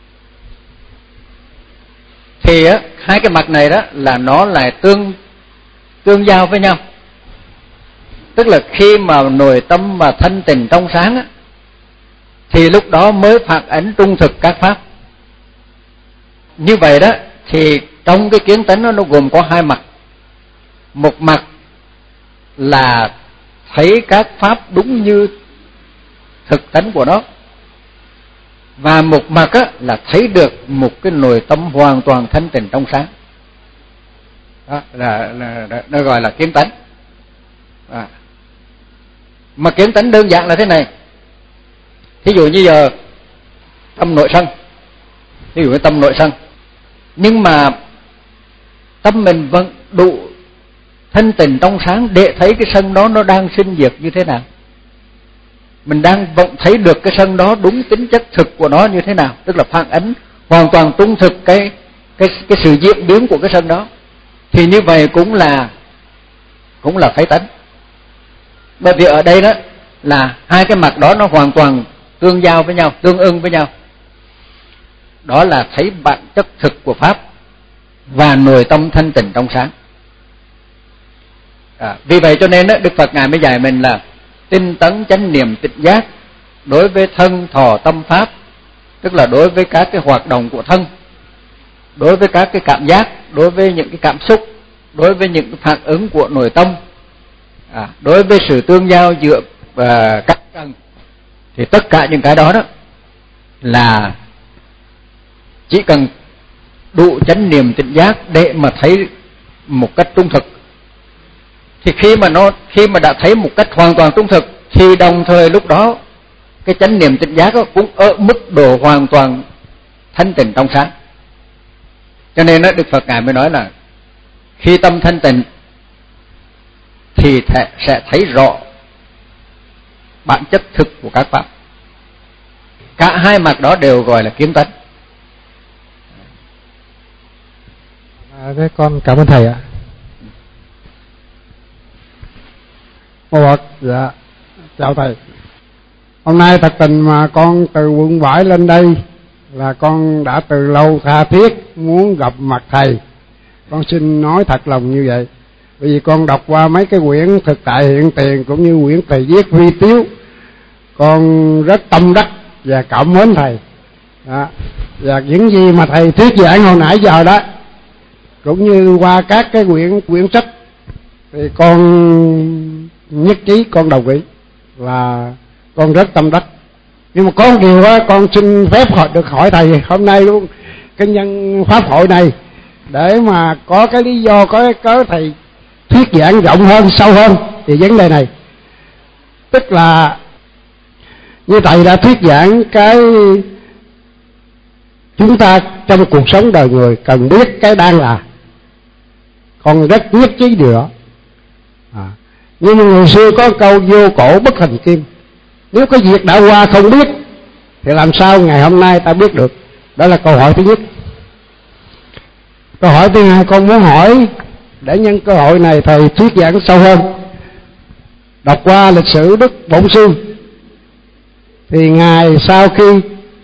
Thì á, hai cái mặt này đó là nó lại tương tương giao với nhau. Tức là khi mà nội tâm mà thanh tịnh trong sáng á, thì lúc đó mới phản ánh trung thực các pháp. Như vậy đó thì trong cái kiến tánh đó, nó gồm có hai mặt. Một mặt là thấy các pháp đúng như thực tánh của nó, và một mặt á, là thấy được một cái nội tâm hoàn toàn thanh tịnh trong sáng. Đó là, là, là nó gọi là kiến tánh. À. Mà kiến tánh đơn giản là thế này. Thí dụ như giờ tâm nội sân, thí dụ như tâm nội sân, nhưng mà tâm mình vẫn đủ thanh tịnh trong sáng để thấy cái sân đó nó đang sinh diệt như thế nào. Mình đang vẫn thấy được cái sân đó đúng tính chất thực của nó như thế nào, tức là phản ánh hoàn toàn trung thực cái cái cái sự diễn biến của cái sân đó. Thì như vậy cũng là cũng là thấy tánh. Bởi vì ở đây đó là hai cái mặt đó nó hoàn toàn tương giao với nhau, tương ưng với nhau. Đó là thấy bản chất thực của pháp và nội tâm thanh tịnh trong sáng. À, vì vậy cho nên đó, Đức Phật Ngài mới dạy mình là tinh tấn chánh niệm tịnh giác đối với thân thọ tâm pháp, tức là đối với các cái hoạt động của thân, đối với các cái cảm giác, đối với những cái cảm xúc, đối với những cái phản ứng của nội tâm, à, đối với sự tương giao giữa uh, các trần. Thì tất cả những cái đó đó là chỉ cần đủ chánh niệm tịnh giác để mà thấy một cách trung thực. Thì khi mà nó khi mà đã thấy một cách hoàn toàn trung thực thì đồng thời lúc đó cái chánh niệm tịnh giác cũng ở mức độ hoàn toàn thanh tịnh trong sáng. Cho nên đó, Đức Phật Ngài mới nói là khi tâm thanh tịnh thì sẽ thấy rõ bản chất thực của các pháp. Cả hai mặt đó đều gọi là kiến tánh. À, thế con cảm ơn thầy ạ. Ồ, dạ, chào thầy. Hôm nay thật tình mà con từ quận bảy lên đây là con đã từ lâu tha thiết muốn gặp mặt thầy. Con xin nói thật lòng như vậy. Bởi vì con đọc qua mấy cái quyển thực tại hiện tiền cũng như quyển thầy viết vi tiếu, con rất tâm đắc và cảm mến thầy. Đó. Và những gì mà thầy thuyết giảng hồi nãy giờ đó, cũng như qua các cái quyển quyển sách, thì con nhất trí, con đồng ý là con rất tâm đắc. Nhưng mà có một điều á, con xin phép hỏi, được hỏi thầy hôm nay luôn cái nhân pháp hội này, để mà có cái lý do, có cái cớ thầy thuyết giảng rộng hơn, sâu hơn về vấn đề này. Tức là như thầy đã thuyết giảng cái chúng ta trong cuộc sống đời người cần biết cái đang là, con rất nhất trí điều đó. À, nhưng mà người xưa có câu vô cổ bất thành kim. Nếu cái việc đã qua không biết thì làm sao ngày hôm nay ta biết được? Đó là câu hỏi thứ nhất. Câu hỏi thứ hai con muốn hỏi, để nhân cơ hội này thầy thuyết giảng sâu hơn. Đọc qua lịch sử Đức Bổn Sư thì ngài sau khi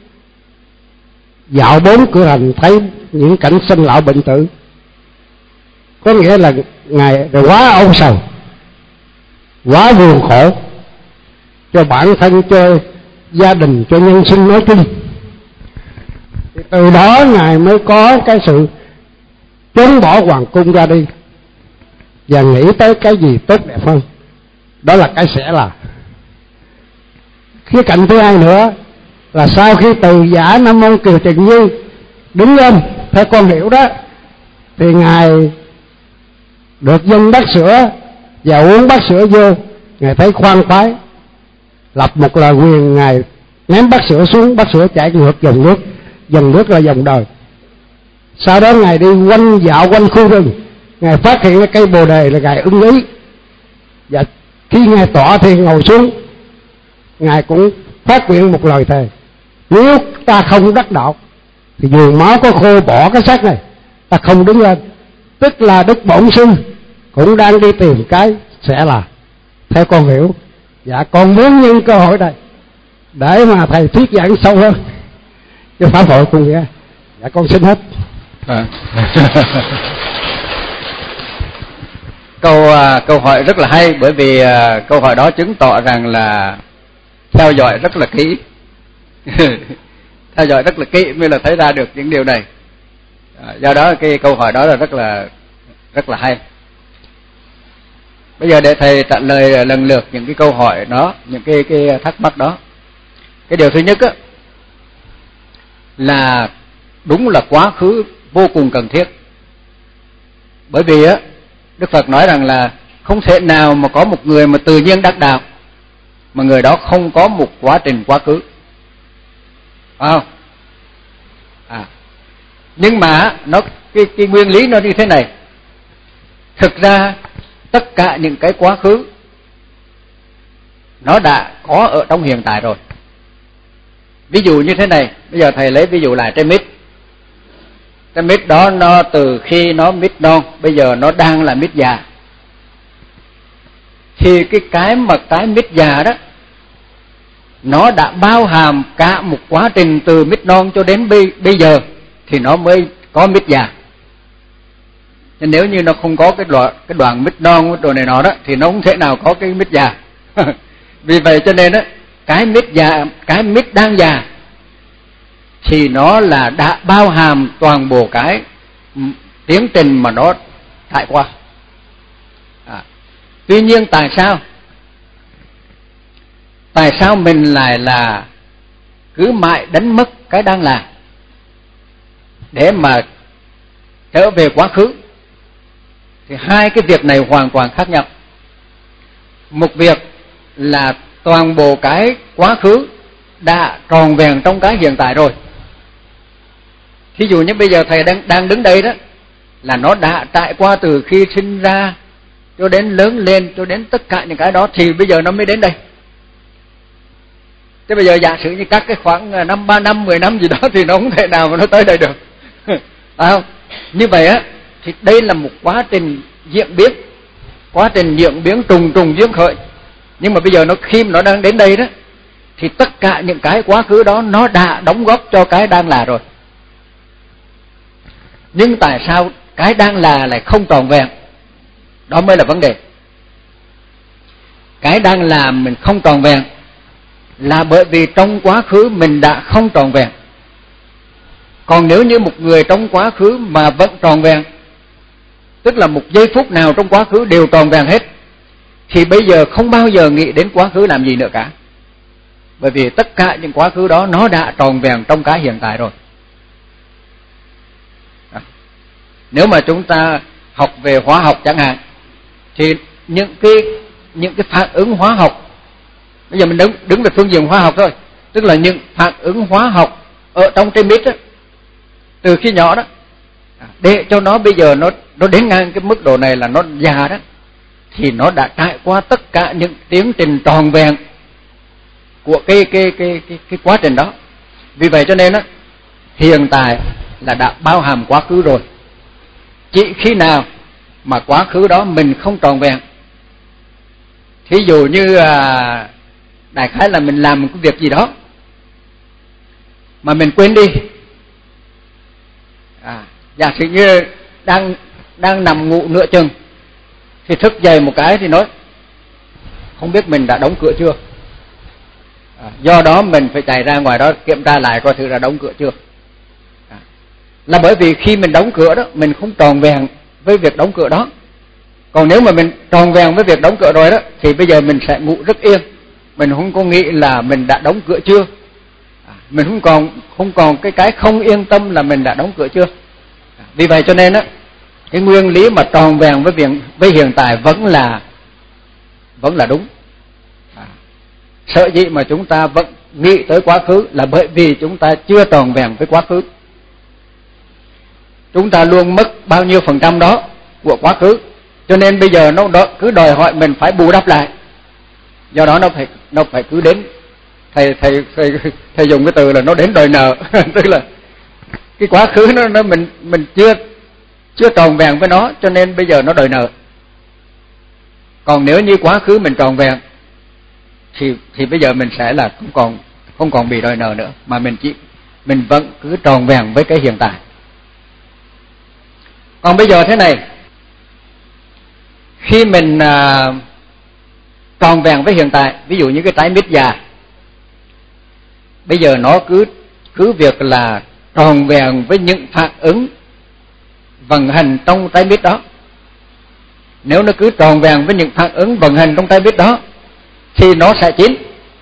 dạo bốn cửa thành thấy những cảnh sinh lão bệnh tử, có nghĩa là ngài quá âu sầu, quá buồn khổ cho bản thân, cho gia đình, cho nhân sinh nói chung. Thì từ đó ngài mới có cái sự trốn bỏ hoàng cung ra đi và nghĩ tới cái gì tốt đẹp hơn, đó là cái sẽ là. Khía cạnh thứ hai nữa là sau khi từ giả Nam Môn Kiều Trần Như đứng lên, theo con hiểu đó, thì ngài được dân bát sữa và uống bát sữa vô, ngài thấy khoan khoái, lập một lời nguyền, ngài ném bát sữa xuống, bát sữa chảy ngược dòng nước, dòng nước là dòng đời. Sau đó ngài đi quanh dạo quanh khu rừng, ngài phát hiện cái cây bồ đề là ngài ưng ý, và khi ngài tọa thiền ngồi xuống, ngài cũng phát nguyện một lời thề: nếu ta không đắc đạo thì dù máu có khô bỏ cái xác này, ta không đứng lên. Tức là Đức Bổn Sư cũng đang đi tìm cái sẽ là, theo con hiểu. Dạ con muốn nhân cơ hội này để mà thầy thuyết giảng sâu hơn cho pháp hội cùng nghe. Dạ con xin hết. À. câu uh, câu hỏi rất là hay, bởi vì uh, câu hỏi đó chứng tỏ rằng là theo dõi rất là kỹ. Theo dõi rất là kỹ mới là thấy ra được những điều này. À, do đó cái câu hỏi đó là rất là rất là hay. Bây giờ để thầy trả lời lần lượt những cái câu hỏi đó, những cái cái thắc mắc đó. Cái điều thứ nhất á, là đúng là quá khứ vô cùng cần thiết. Bởi vì á, Đức Phật nói rằng là không thể nào mà có một người mà tự nhiên đắc đạo mà người đó không có một quá trình quá khứ, phải không? À, nhưng mà nó cái cái nguyên lý nó như thế này. Thực ra tất cả những cái quá khứ nó đã có ở trong hiện tại rồi. Ví dụ như thế này, bây giờ thầy lấy ví dụ lại trái mít. Trái mít đó nó từ khi nó mít non, bây giờ nó đang là mít già. Thì cái cái mà cái mít già đó, nó đã bao hàm cả một quá trình từ mít non cho đến bây, bây giờ thì nó mới có mít già. Nên nếu như nó không có cái đoạn, cái đoạn mít non đồ này nọ đó thì nó không thể nào có cái mít già. Vì vậy cho nên đó, cái mít già, cái mít đang già thì nó là đã bao hàm toàn bộ cái tiến trình mà nó trải qua. À, tuy nhiên tại sao tại sao mình lại là cứ mãi đánh mất cái đang là để mà trở về quá khứ? Thì hai cái việc này hoàn toàn khác nhau. Một việc là toàn bộ cái quá khứ đã tròn vẹn trong cái hiện tại rồi. Thí dụ như bây giờ thầy đang, đang đứng đây đó, là nó đã trải qua từ khi sinh ra cho đến lớn lên, cho đến tất cả những cái đó, thì bây giờ nó mới đến đây. Thế bây giờ giả sử như các cái khoảng năm, ba năm, mười năm gì đó thì nó không thể nào mà nó tới đây được. Phải không? Như vậy á, thì đây là một quá trình diễn biến, quá trình diễn biến trùng trùng diễn khởi. Nhưng mà bây giờ nó khi mà nó đang đến đây đó, thì tất cả những cái quá khứ đó nó đã đóng góp cho cái đang là rồi. Nhưng tại sao cái đang là lại không tròn vẹn? Đó mới là vấn đề. Cái đang là mình không tròn vẹn là bởi vì trong quá khứ mình đã không tròn vẹn. Còn nếu như một người trong quá khứ mà vẫn tròn vẹn, tức là một giây phút nào trong quá khứ đều tròn vẹn hết, thì bây giờ không bao giờ nghĩ đến quá khứ làm gì nữa cả. Bởi vì tất cả những quá khứ đó nó đã tròn vẹn trong cái hiện tại rồi. À, nếu mà chúng ta học về hóa học chẳng hạn, thì những cái những cái phản ứng hóa học, bây giờ mình đứng đứng về phương diện hóa học thôi, tức là những phản ứng hóa học ở trong trái mít đó, từ khi nhỏ đó, để cho nó bây giờ nó nó đến ngang cái mức độ này là nó già đó, thì nó đã trải qua tất cả những tiến trình tròn vẹn của cái cái cái cái cái quá trình đó. Vì vậy cho nên đó, hiện tại là đã bao hàm quá khứ rồi. Chỉ khi nào mà quá khứ đó mình không tròn vẹn, thí dụ như à, đại khái là mình làm một cái việc gì đó mà mình quên đi, à, giả sử như đang đang nằm ngủ nửa chừng thì thức dậy một cái thì nói không biết mình đã đóng cửa chưa, à, do đó mình phải chạy ra ngoài đó kiểm tra lại coi thử là đóng cửa chưa. À, là bởi vì khi mình đóng cửa đó mình không tròn vẹn với việc đóng cửa đó. Còn nếu mà mình tròn vẹn với việc đóng cửa rồi đó thì bây giờ mình sẽ ngủ rất yên, mình không có nghĩ là mình đã đóng cửa chưa, à, mình không còn không còn cái cái không yên tâm là mình đã đóng cửa chưa. À, vì vậy cho nên đó, cái nguyên lý mà tròn vẹn với việc với hiện tại vẫn là vẫn là đúng. À, sở dĩ mà chúng ta vẫn nghĩ tới quá khứ là bởi vì chúng ta chưa tròn vẹn với quá khứ. Chúng ta luôn mất bao nhiêu phần trăm đó của quá khứ, cho nên bây giờ nó đó, cứ đòi hỏi mình phải bù đắp lại. Do đó nó phải nó phải cứ đến, thầy thầy thầy, thầy dùng cái từ là nó đến đòi nợ tức là cái quá khứ nó, nó mình mình chưa chưa tròn vẹn với nó, cho nên bây giờ nó đòi nợ. Còn nếu như quá khứ mình tròn vẹn thì thì bây giờ mình sẽ là không còn không còn bị đòi nợ nữa, mà mình chỉ mình vẫn cứ tròn vẹn với cái hiện tại. Còn bây giờ thế này, khi mình à, tròn vẹn với hiện tại, ví dụ như cái trái mít già, bây giờ nó cứ cứ việc là tròn vẹn với những phản ứng vận hành trong trái mít đó. Nếu nó cứ tròn vẹn với những phản ứng vận hành trong trái mít đó thì nó sẽ chín.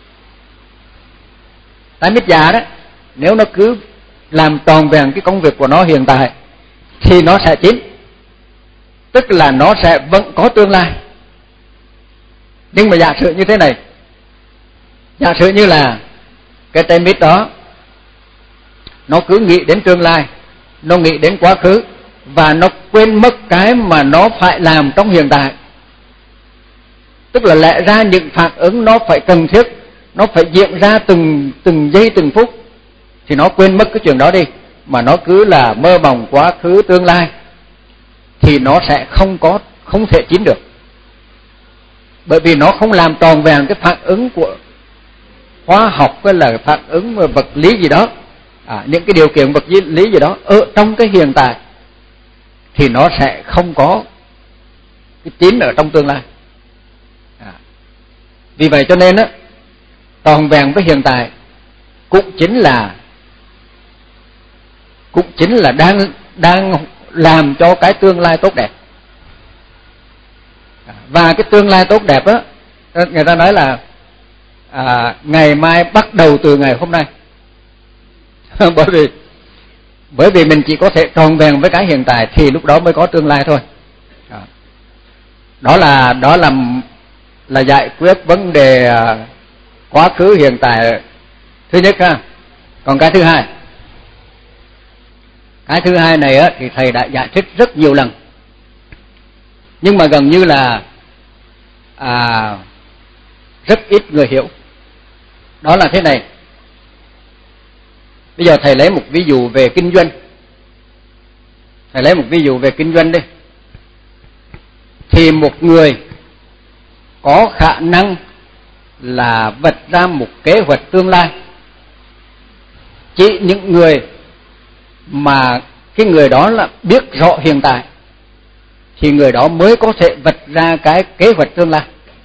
Trái mít già đó, nếu nó cứ làm tròn vẹn cái công việc của nó hiện tại thì nó sẽ chín, tức là nó sẽ vẫn có tương lai. Nhưng mà giả sử như thế này, giả sử như là cái trái mít đó nó cứ nghĩ đến tương lai, nó nghĩ đến quá khứ, và nó quên mất cái mà nó phải làm trong hiện tại. Tức là lẽ ra những phản ứng nó phải cần thiết, nó phải diễn ra từng từng giây từng phút, thì nó quên mất cái chuyện đó đi, mà nó cứ là mơ mộng quá khứ tương lai, thì nó sẽ không có không thể chín được. Bởi vì nó không làm tròn vẹn cái phản ứng của hóa học hay là phản ứng vật lý gì đó, à, những cái điều kiện vật lý gì đó ở trong cái hiện tại, thì nó sẽ không có cái chín ở trong tương lai. À, vì vậy cho nên á, tròn vẹn với hiện tại cũng chính là cũng chính là đang đang làm cho cái tương lai tốt đẹp. Và cái tương lai tốt đẹp á, người ta nói là à, ngày mai bắt đầu từ ngày hôm nay. bởi vì bởi vì mình chỉ có thể tròn vẹn với cái hiện tại thì lúc đó mới có tương lai thôi. À, đó là đó là là giải quyết vấn đề à, quá khứ hiện tại thứ nhất ha. Còn cái thứ hai, cái thứ hai này á thì thầy đã giải thích rất nhiều lần, nhưng mà gần như là à, rất ít người hiểu. Đó là thế này. Bây giờ thầy lấy một ví dụ về kinh doanh. Thầy lấy một ví dụ về kinh doanh đi. Thì một người có khả năng là vạch ra một kế hoạch tương lai. Chỉ những người mà cái người đó là biết rõ hiện tại thì người đó mới có thể vạch ra cái kế hoạch tương lai.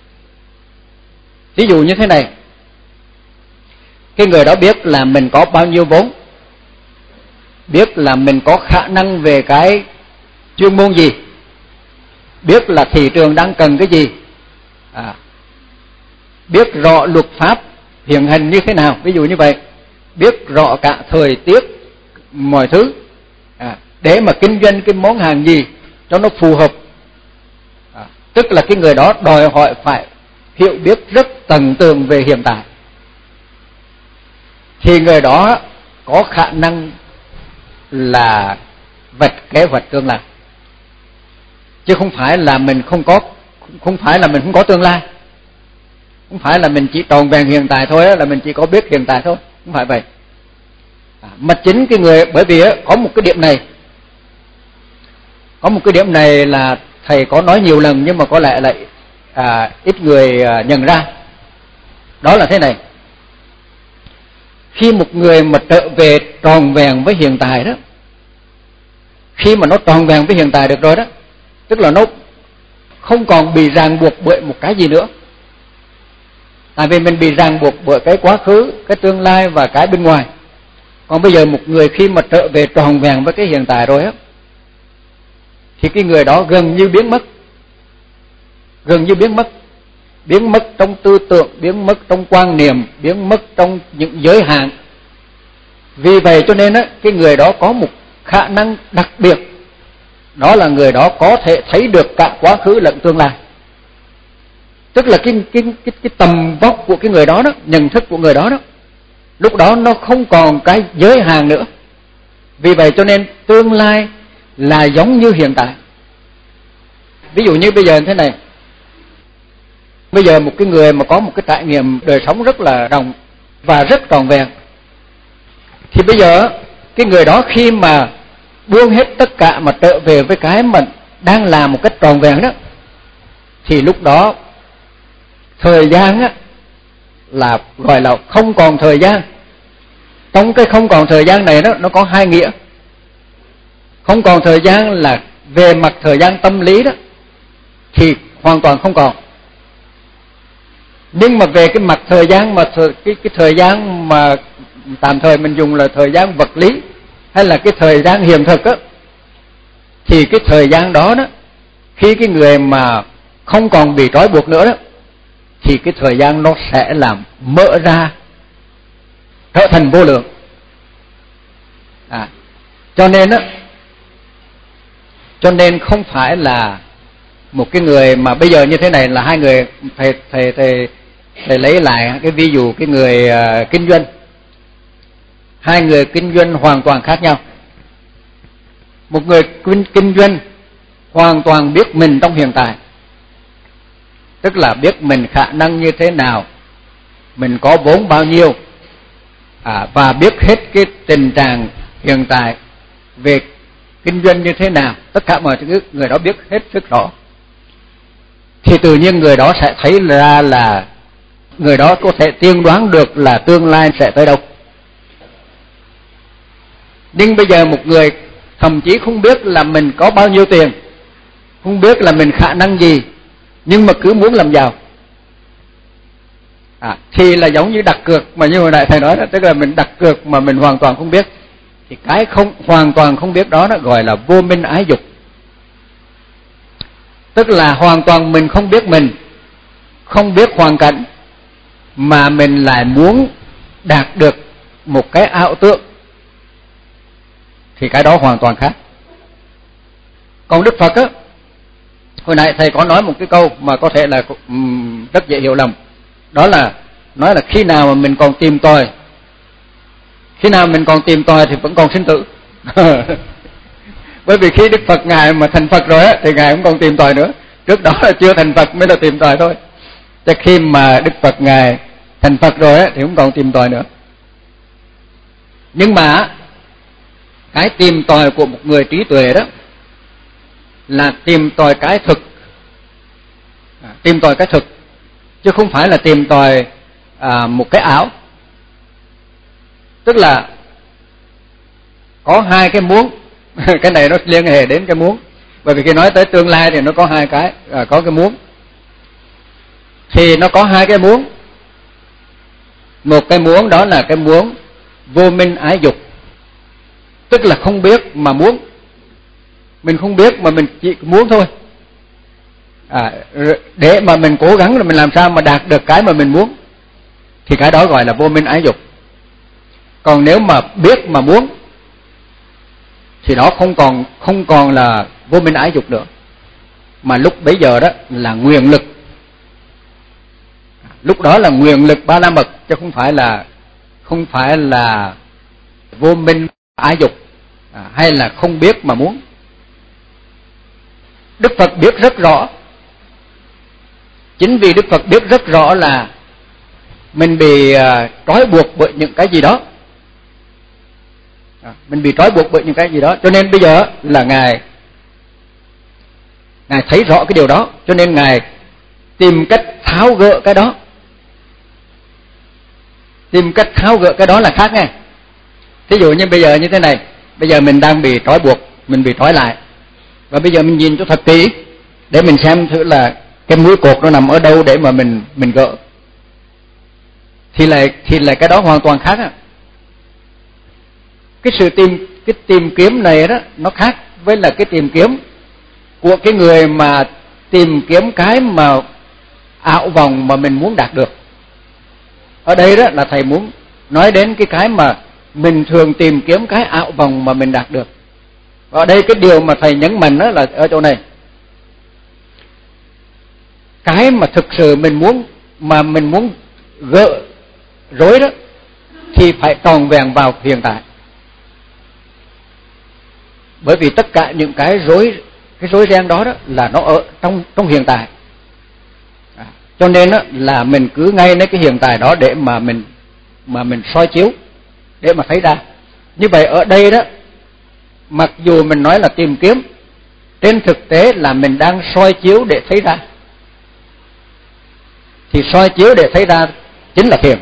Ví dụ như thế này, cái người đó biết là mình có bao nhiêu vốn, biết là mình có khả năng về cái chuyên môn gì, biết là thị trường đang cần cái gì, à, biết rõ luật pháp hiện hành như thế nào, ví dụ như vậy, biết rõ cả thời tiết mọi thứ, à, để mà kinh doanh cái món hàng gì cho nó phù hợp. À, tức là cái người đó đòi hỏi phải hiểu biết rất tầng tường về hiện tại, thì người đó có khả năng là vạch kế hoạch tương lai. Chứ không phải là mình không có, không phải là mình không có tương lai, không phải là mình chỉ tròn vẹn hiện tại thôi, là mình chỉ có biết hiện tại thôi, không phải vậy. À, mà chính cái người, bởi vì có một cái điểm này, có một cái điểm này là thầy có nói nhiều lần nhưng mà có lẽ lại à, ít người à, nhận ra. Đó là thế này: khi một người mà trở về tròn vẹn với hiện tại đó, khi mà nó tròn vẹn với hiện tại được rồi đó, tức là nó không còn bị ràng buộc bởi một cái gì nữa. Tại vì mình bị ràng buộc bởi cái quá khứ, cái tương lai và cái bên ngoài. Còn bây giờ một người khi mà trở về tròn vẹn với cái hiện tại rồi á, thì cái người đó gần như biến mất, gần như biến mất, biến mất trong tư tưởng, biến mất trong quan niệm, biến mất trong những giới hạn. Vì vậy cho nên á, cái người đó có một khả năng đặc biệt, đó là người đó có thể thấy được cả quá khứ lẫn tương lai. Tức là cái, cái, cái, cái tầm vóc của cái người đó đó, nhận thức của người đó đó, lúc đó nó không còn cái giới hạn nữa. Vì vậy cho nên tương lai là giống như hiện tại. Ví dụ như bây giờ như thế này, bây giờ một cái người mà có một cái trải nghiệm đời sống rất là rộng và rất trọn vẹn, thì bây giờ cái người đó khi mà buông hết tất cả mà trở về với cái mình đang làm một cách trọn vẹn đó, thì lúc đó thời gian á, là gọi là không còn thời gian. Trong cái không còn thời gian này đó, nó có hai nghĩa. Không còn thời gian là về mặt thời gian tâm lý đó, thì hoàn toàn không còn. Nhưng mà về cái mặt thời gian mà thời, cái, cái thời gian mà tạm thời mình dùng là thời gian vật lý hay là cái thời gian hiện thực á, thì cái thời gian đó đó, khi cái người mà không còn bị trói buộc nữa đó, thì cái thời gian nó sẽ làm mở ra, trở thành vô lượng. À, cho nên á, cho nên không phải là một cái người mà bây giờ như thế này là hai người, thầy thầy thầy thầy lấy lại cái ví dụ cái người uh, kinh doanh. Hai người kinh doanh hoàn toàn khác nhau. Một người kinh, kinh doanh hoàn toàn biết mình trong hiện tại, tức là biết mình khả năng như thế nào, mình có vốn bao nhiêu, à, và biết hết cái tình trạng hiện tại về kinh doanh như thế nào, tất cả mọi thứ người đó biết hết rất rõ. Thì tự nhiên người đó sẽ thấy ra là người đó có thể tiên đoán được là tương lai sẽ tới đâu. Nhưng bây giờ một người thậm chí không biết là mình có bao nhiêu tiền, không biết là mình khả năng gì, nhưng mà cứ muốn làm giàu, à, thì là giống như đặt cược mà như hồi nãy thầy nói đó, tức là mình đặt cược mà mình hoàn toàn không biết. Thì cái không hoàn toàn không biết đó nó gọi là vô minh ái dục. Tức là hoàn toàn mình không biết mình, không biết hoàn cảnh, mà mình lại muốn đạt được một cái ảo tưởng, thì cái đó hoàn toàn khác. Còn Đức Phật á, hồi nãy thầy có nói một cái câu mà có thể là um, rất dễ hiểu lầm. Đó là nói là khi nào mà mình còn tìm tòi, khi nào mình còn tìm tòi thì vẫn còn sinh tử. Bởi vì khi Đức Phật Ngài mà thành Phật rồi á, thì Ngài không còn tìm tòi nữa. Trước đó là chưa thành Phật mới là tìm tòi thôi. Chứ khi mà Đức Phật Ngài thành Phật rồi á, thì không còn tìm tòi nữa. Nhưng mà cái tìm tòi của một người trí tuệ đó là tìm tòi cái thực, à, tìm tòi cái thực, chứ không phải là tìm tòi à, một cái ảo. Tức là có hai cái muốn. Cái này nó liên hệ đến cái muốn, bởi vì khi nói tới tương lai thì nó có hai cái, à, có cái muốn. Thì nó có hai cái muốn. Một cái muốn đó là cái muốn vô minh ái dục, tức là không biết mà muốn. Mình không biết mà mình chỉ muốn thôi, à, để mà mình cố gắng là mình làm sao mà đạt được cái mà mình muốn. thì cái đó gọi là vô minh ái dục. Còn nếu mà biết mà muốn thì đó không còn không còn là vô minh ái dục nữa, mà lúc bấy giờ đó là nguyện lực. Lúc đó là nguyện lực ba la mật, chứ không phải là không phải là vô minh ái dục, à, hay là không biết mà muốn. Đức Phật biết rất rõ. Chính vì Đức Phật biết rất rõ là mình bị uh, trói buộc bởi những cái gì đó, à, mình bị trói buộc bởi những cái gì đó, cho nên bây giờ là ngài ngài thấy rõ cái điều đó, cho nên ngài tìm cách tháo gỡ cái đó. Tìm cách tháo gỡ cái đó là khác nghe. Thí dụ như bây giờ như thế này, bây giờ mình đang bị trói buộc, mình bị trói lại, và bây giờ mình nhìn cho thật kỹ để mình xem thử là cái mũi cột nó nằm ở đâu để mà mình mình gỡ, thì là thì là cái đó hoàn toàn khác á. Cái sự tìm cái tìm kiếm này đó nó khác với là cái tìm kiếm của cái người mà tìm kiếm cái mà ảo vọng mà mình muốn đạt được. Ở đây đó là thầy muốn nói đến cái cái mà mình thường tìm kiếm cái ảo vọng mà mình đạt được. Và ở đây cái điều mà thầy nhấn mạnh đó là ở chỗ này, cái mà thực sự mình muốn mà mình muốn gỡ rối đó thì phải tròn vẹn vào hiện tại. Bởi vì tất cả những cái rối cái rối ren đó đó là nó ở trong trong hiện tại. À, cho nên đó là mình cứ ngay đến cái hiện tại đó để mà mình mà mình soi chiếu để mà thấy ra. Như vậy ở đây đó, mặc dù mình nói là tìm kiếm, trên thực tế là mình đang soi chiếu để thấy ra. Thì soi chiếu để thấy ra chính là thiền.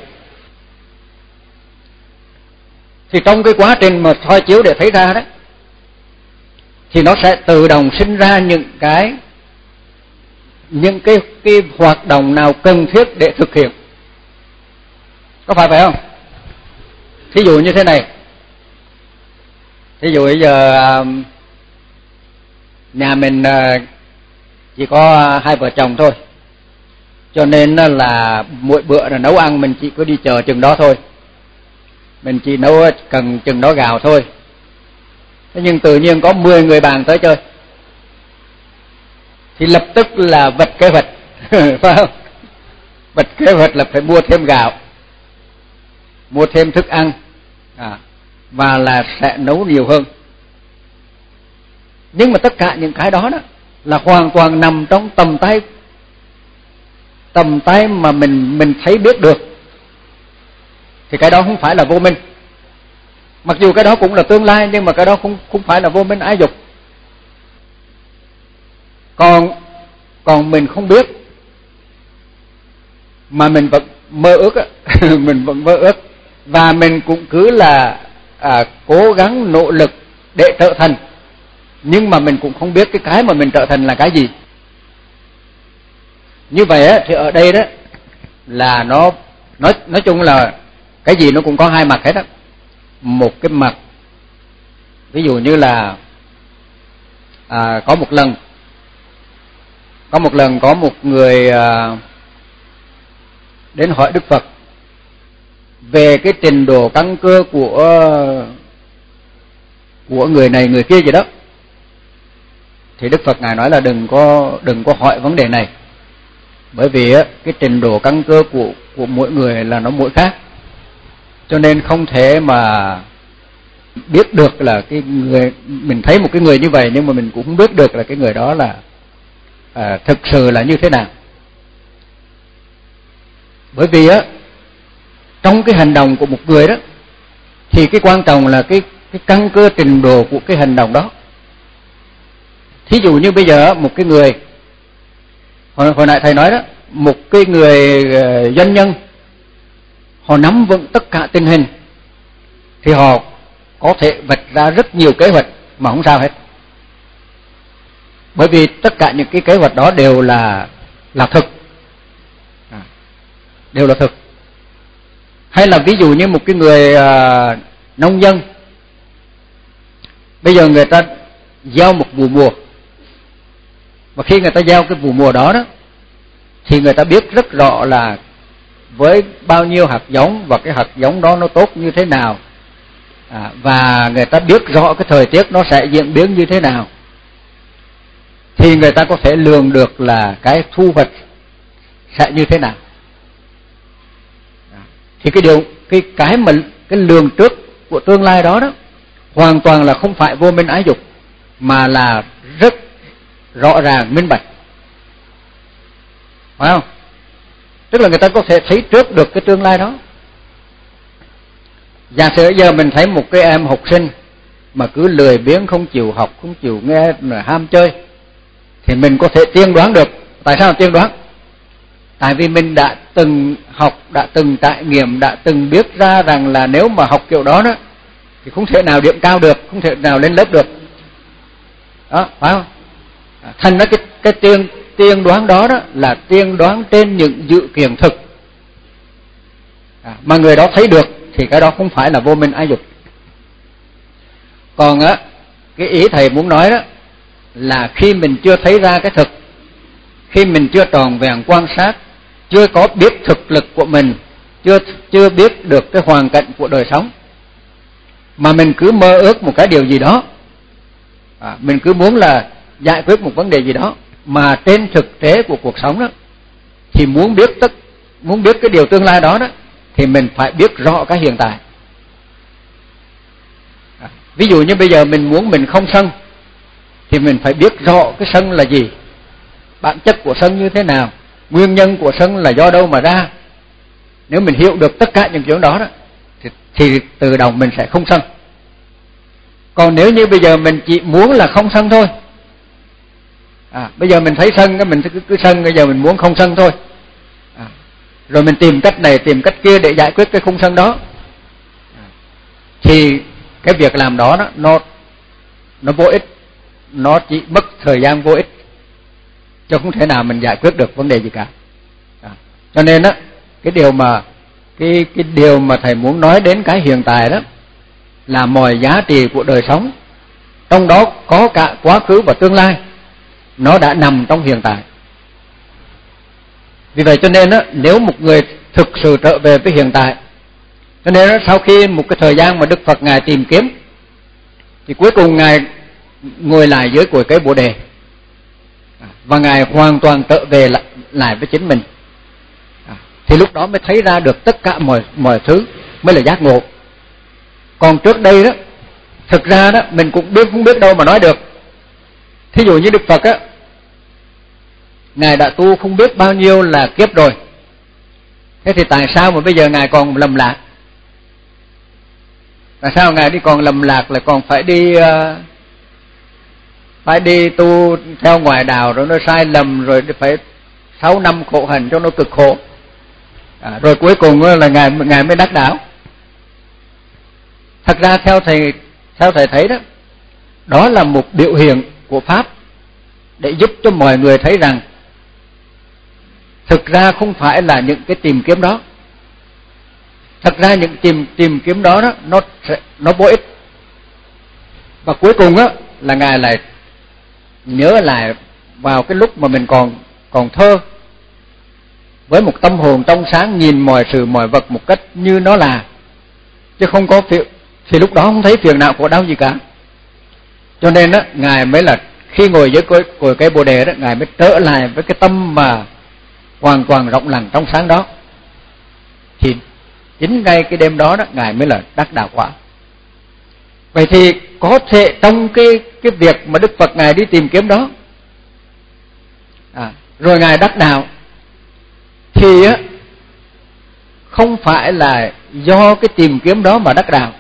Thì trong cái quá trình mà soi chiếu để thấy ra đó, thì nó sẽ tự động sinh ra những cái những cái cái hoạt động nào cần thiết để thực hiện. Có phải phải không? Thí dụ như thế này. Thí dụ bây giờ nhà mình chỉ có hai vợ chồng thôi, cho nên là mỗi bữa là nấu ăn mình chỉ có đi chờ chừng đó thôi, mình chỉ nấu cần chừng đó gạo thôi. Thế nhưng tự nhiên có mười người bạn tới chơi, thì lập tức là vạch kế hoạch, phải không? Vạch kế hoạch là phải mua thêm gạo, mua thêm thức ăn, à, và là sẽ nấu nhiều hơn. Nhưng mà tất cả những cái đó đó là hoàn toàn nằm trong tầm tay, tầm tay mà mình mình thấy biết được, thì cái đó không phải là vô minh. Mặc dù cái đó cũng là tương lai, nhưng mà cái đó không không phải là vô minh ái dục. Còn còn mình không biết mà mình vẫn mơ ước mình vẫn mơ ước, và mình cũng cứ là à, cố gắng nỗ lực để trở thành, nhưng mà mình cũng không biết cái cái mà mình trở thành là cái gì. Như vậy á, thì ở đây đó là nó nói nói chung là cái gì nó cũng có hai mặt hết á. Một cái mặt, ví dụ như là à, có một lần có một lần có một người à, đến hỏi Đức Phật về cái trình độ căn cơ của của người này người kia gì đó. Thì Đức Phật ngài nói là đừng có đừng có hỏi vấn đề này, bởi vì á, cái trình độ căn cơ của của mỗi người là nó mỗi khác, cho nên không thể mà biết được là cái người mình thấy một cái người như vậy, nhưng mà mình cũng không biết được là cái người đó là à, thực sự là như thế nào. Bởi vì á, trong cái hành động của một người đó thì cái quan trọng là cái cái căn cơ trình độ của cái hành động đó. Thí dụ như bây giờ một cái người, hồi, hồi nãy thầy nói đó, một cái người uh, doanh nhân, họ nắm vững tất cả tình hình thì họ có thể vạch ra rất nhiều kế hoạch mà không sao hết. Bởi vì tất cả những cái kế hoạch đó đều là là thực, à, đều là thực. Hay là ví dụ như một cái người uh, nông dân, bây giờ người ta gieo một vụ mùa, và khi người ta gieo cái vụ mùa đó đó thì người ta biết rất rõ là với bao nhiêu hạt giống và cái hạt giống đó nó tốt như thế nào, à, và người ta biết rõ cái thời tiết nó sẽ diễn biến như thế nào, thì người ta có thể lường được là cái thu hoạch sẽ như thế nào. Thì cái điều cái cái mà cái lường trước của tương lai đó đó hoàn toàn là không phải vô minh ái dục, mà là rất rõ ràng minh bạch, phải không? Tức là người ta có thể thấy trước được cái tương lai đó. Giả sử giờ mình thấy một cái em học sinh mà cứ lười biếng, không chịu học, không chịu nghe, ham chơi, thì mình có thể tiên đoán được. Tại sao tiên đoán? Tại vì mình đã từng học, đã từng trải nghiệm, đã từng biết ra rằng là nếu mà học kiểu đó đó thì không thể nào điểm cao được, không thể nào lên lớp được. Đó, phải không? Thành ra cái cái tiên tiên đoán đó đó là tiên đoán trên những dự kiện thực, à, mà người đó thấy được thì cái đó không phải là vô minh ái dục. Còn á, cái ý thầy muốn nói đó là khi mình chưa thấy ra cái thực, khi mình chưa tròn vẹn quan sát, chưa có biết thực lực của mình, chưa chưa biết được cái hoàn cảnh của đời sống, mà mình cứ mơ ước một cái điều gì đó, à, mình cứ muốn là giải quyết một vấn đề gì đó, mà trên thực tế của cuộc sống đó thì muốn biết tất muốn biết cái điều tương lai đó đó thì mình phải biết rõ cái hiện tại. À, ví dụ như bây giờ mình muốn mình không sân thì mình phải biết rõ cái sân là gì, bản chất của sân như thế nào, nguyên nhân của sân là do đâu mà ra. Nếu mình hiểu được tất cả những chuyện đó đó thì, thì từ đầu mình sẽ không sân. Còn nếu như bây giờ mình chỉ muốn là không sân thôi, à, bây giờ mình thấy sân mình cứ, cứ sân, bây giờ mình muốn không sân thôi, à, rồi mình tìm cách này tìm cách kia để giải quyết cái không sân đó, à, thì cái việc làm đó, đó nó nó vô ích, nó chỉ mất thời gian vô ích, chứ không thể nào mình giải quyết được vấn đề gì cả. À, cho nên á, cái điều mà cái cái điều mà thầy muốn nói đến cái hiện tại đó là mọi giá trị của đời sống, trong đó có cả quá khứ và tương lai, nó đã nằm trong hiện tại. Vì vậy cho nên á, nếu một người thực sự trở về với hiện tại, cho nên á, sau khi một cái thời gian mà Đức Phật Ngài tìm kiếm, thì cuối cùng Ngài ngồi lại dưới cội cây Bồ Đề, và Ngài hoàn toàn trở về lại, lại với chính mình, thì lúc đó mới thấy ra được tất cả mọi mọi thứ, mới là giác ngộ. Còn trước đây đó, thực ra đó mình cũng biết không biết đâu mà nói được. Thí dụ như Đức Phật á, Ngài đã tu không biết bao nhiêu là kiếp rồi, thế thì tại sao mà bây giờ Ngài còn lầm lạc? Tại sao Ngài đi còn lầm lạc, lại còn phải đi uh, phải đi tu theo ngoại đạo, rồi nó sai lầm, rồi phải sáu năm khổ hạnh cho nó cực khổ, à, rồi cuối cùng là Ngài Ngài mới đắc đạo? Thật ra theo thầy theo thầy thấy đó, đó là một biểu hiện của Pháp để giúp cho mọi người thấy rằng thực ra không phải là những cái tìm kiếm đó, thật ra những tìm tìm kiếm đó, đó nó sẽ, nó vô ích. Và cuối cùng á là Ngài lại nhớ lại vào cái lúc mà mình còn còn thơ, với một tâm hồn trong sáng, nhìn mọi sự mọi vật một cách như nó là, chứ không có phiền, thì lúc đó không thấy phiền não khổ đau gì cả. Cho nên á, Ngài mới là khi ngồi dưới cội cội cây Bồ Đề đó, Ngài mới trở lại với cái tâm mà hoàn toàn rộng lặng trong sáng đó. Thì chính ngay cái đêm đó đó, Ngài mới là đắc đạo quả. Vậy thì có thể trong cái cái việc mà Đức Phật Ngài đi tìm kiếm đó, à, rồi Ngài đắc đạo, thì á không phải là do cái tìm kiếm đó mà đắc đạo,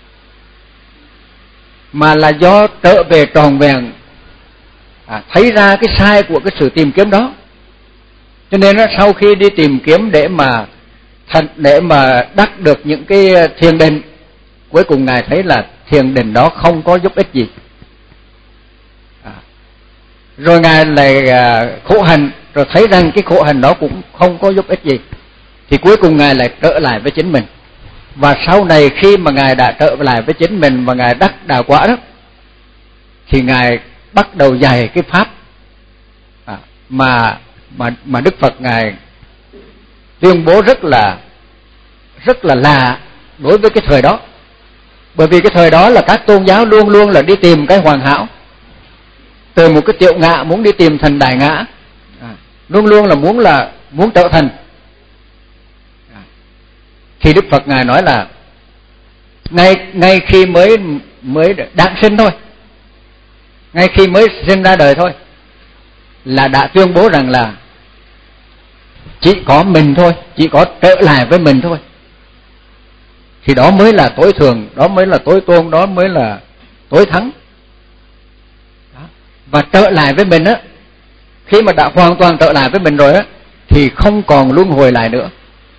mà là do trở về tròn vẹn, à, thấy ra cái sai của cái sự tìm kiếm đó. Cho nên đó, sau khi đi tìm kiếm để mà thành để mà đắc được những cái thiền định, cuối cùng Ngài thấy là thiền định đó không có giúp ích gì, à, rồi Ngài lại à, khổ hành, rồi thấy rằng cái khổ hành đó cũng không có giúp ích gì, thì cuối cùng Ngài lại trở lại với chính mình. Và sau này khi mà Ngài đã trở lại với chính mình và Ngài đắc đạo quả đó, thì Ngài bắt đầu dạy cái pháp, à, mà mà mà Đức Phật Ngài tuyên bố rất là rất là lạ đối với cái thời đó. Bởi vì cái thời đó là các tôn giáo luôn luôn là đi tìm cái hoàn hảo, từ một cái tiểu ngã muốn đi tìm thành đại ngã, à, luôn luôn là muốn là muốn trở thành. À, thì Đức Phật ngài nói là ngay ngay khi mới mới đản sinh thôi, ngay khi mới sinh ra đời thôi, là đã tuyên bố rằng là chỉ có mình thôi, chỉ có trở lại với mình thôi, thì đó mới là tối thượng, đó mới là tối tôn, đó mới là tối thắng. Đó. Và trở lại với mình á, khi mà đã hoàn toàn trở lại với mình rồi á, thì không còn luân hồi lại nữa.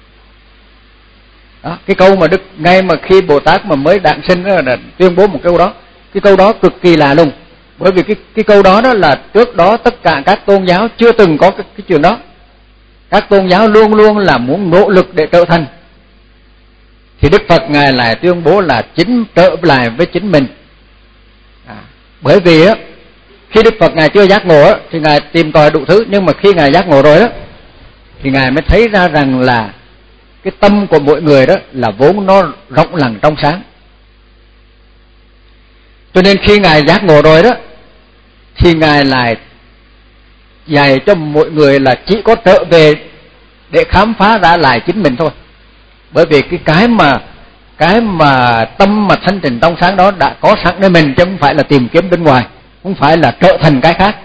Đó. Cái câu mà Đức, ngay mà khi Bồ Tát mà mới đản sinh đó, là tuyên bố một câu đó, cái câu đó cực kỳ lạ lùng. Bởi vì cái cái câu đó đó là trước đó tất cả các tôn giáo chưa từng có cái, cái chuyện đó. Các tôn giáo luôn luôn là muốn nỗ lực để trở thành. Thì Đức Phật ngài lại tuyên bố là chính trở lại với chính mình. À, bởi vì á, khi Đức Phật ngài chưa giác ngộ á, thì ngài tìm tòi đủ thứ, nhưng mà khi ngài giác ngộ rồi á, thì ngài mới thấy ra rằng là cái tâm của mỗi người đó là vốn nó rộng lặng trong sáng. Cho nên khi ngài giác ngộ rồi đó, thì ngài lại dạy cho mọi người là chỉ có trở về để khám phá ra lại chính mình thôi. Bởi vì cái cái mà cái mà tâm mà thanh tịnh trong sáng đó đã có sẵn nơi mình, chứ không phải là tìm kiếm bên ngoài, không phải là trở thành cái khác.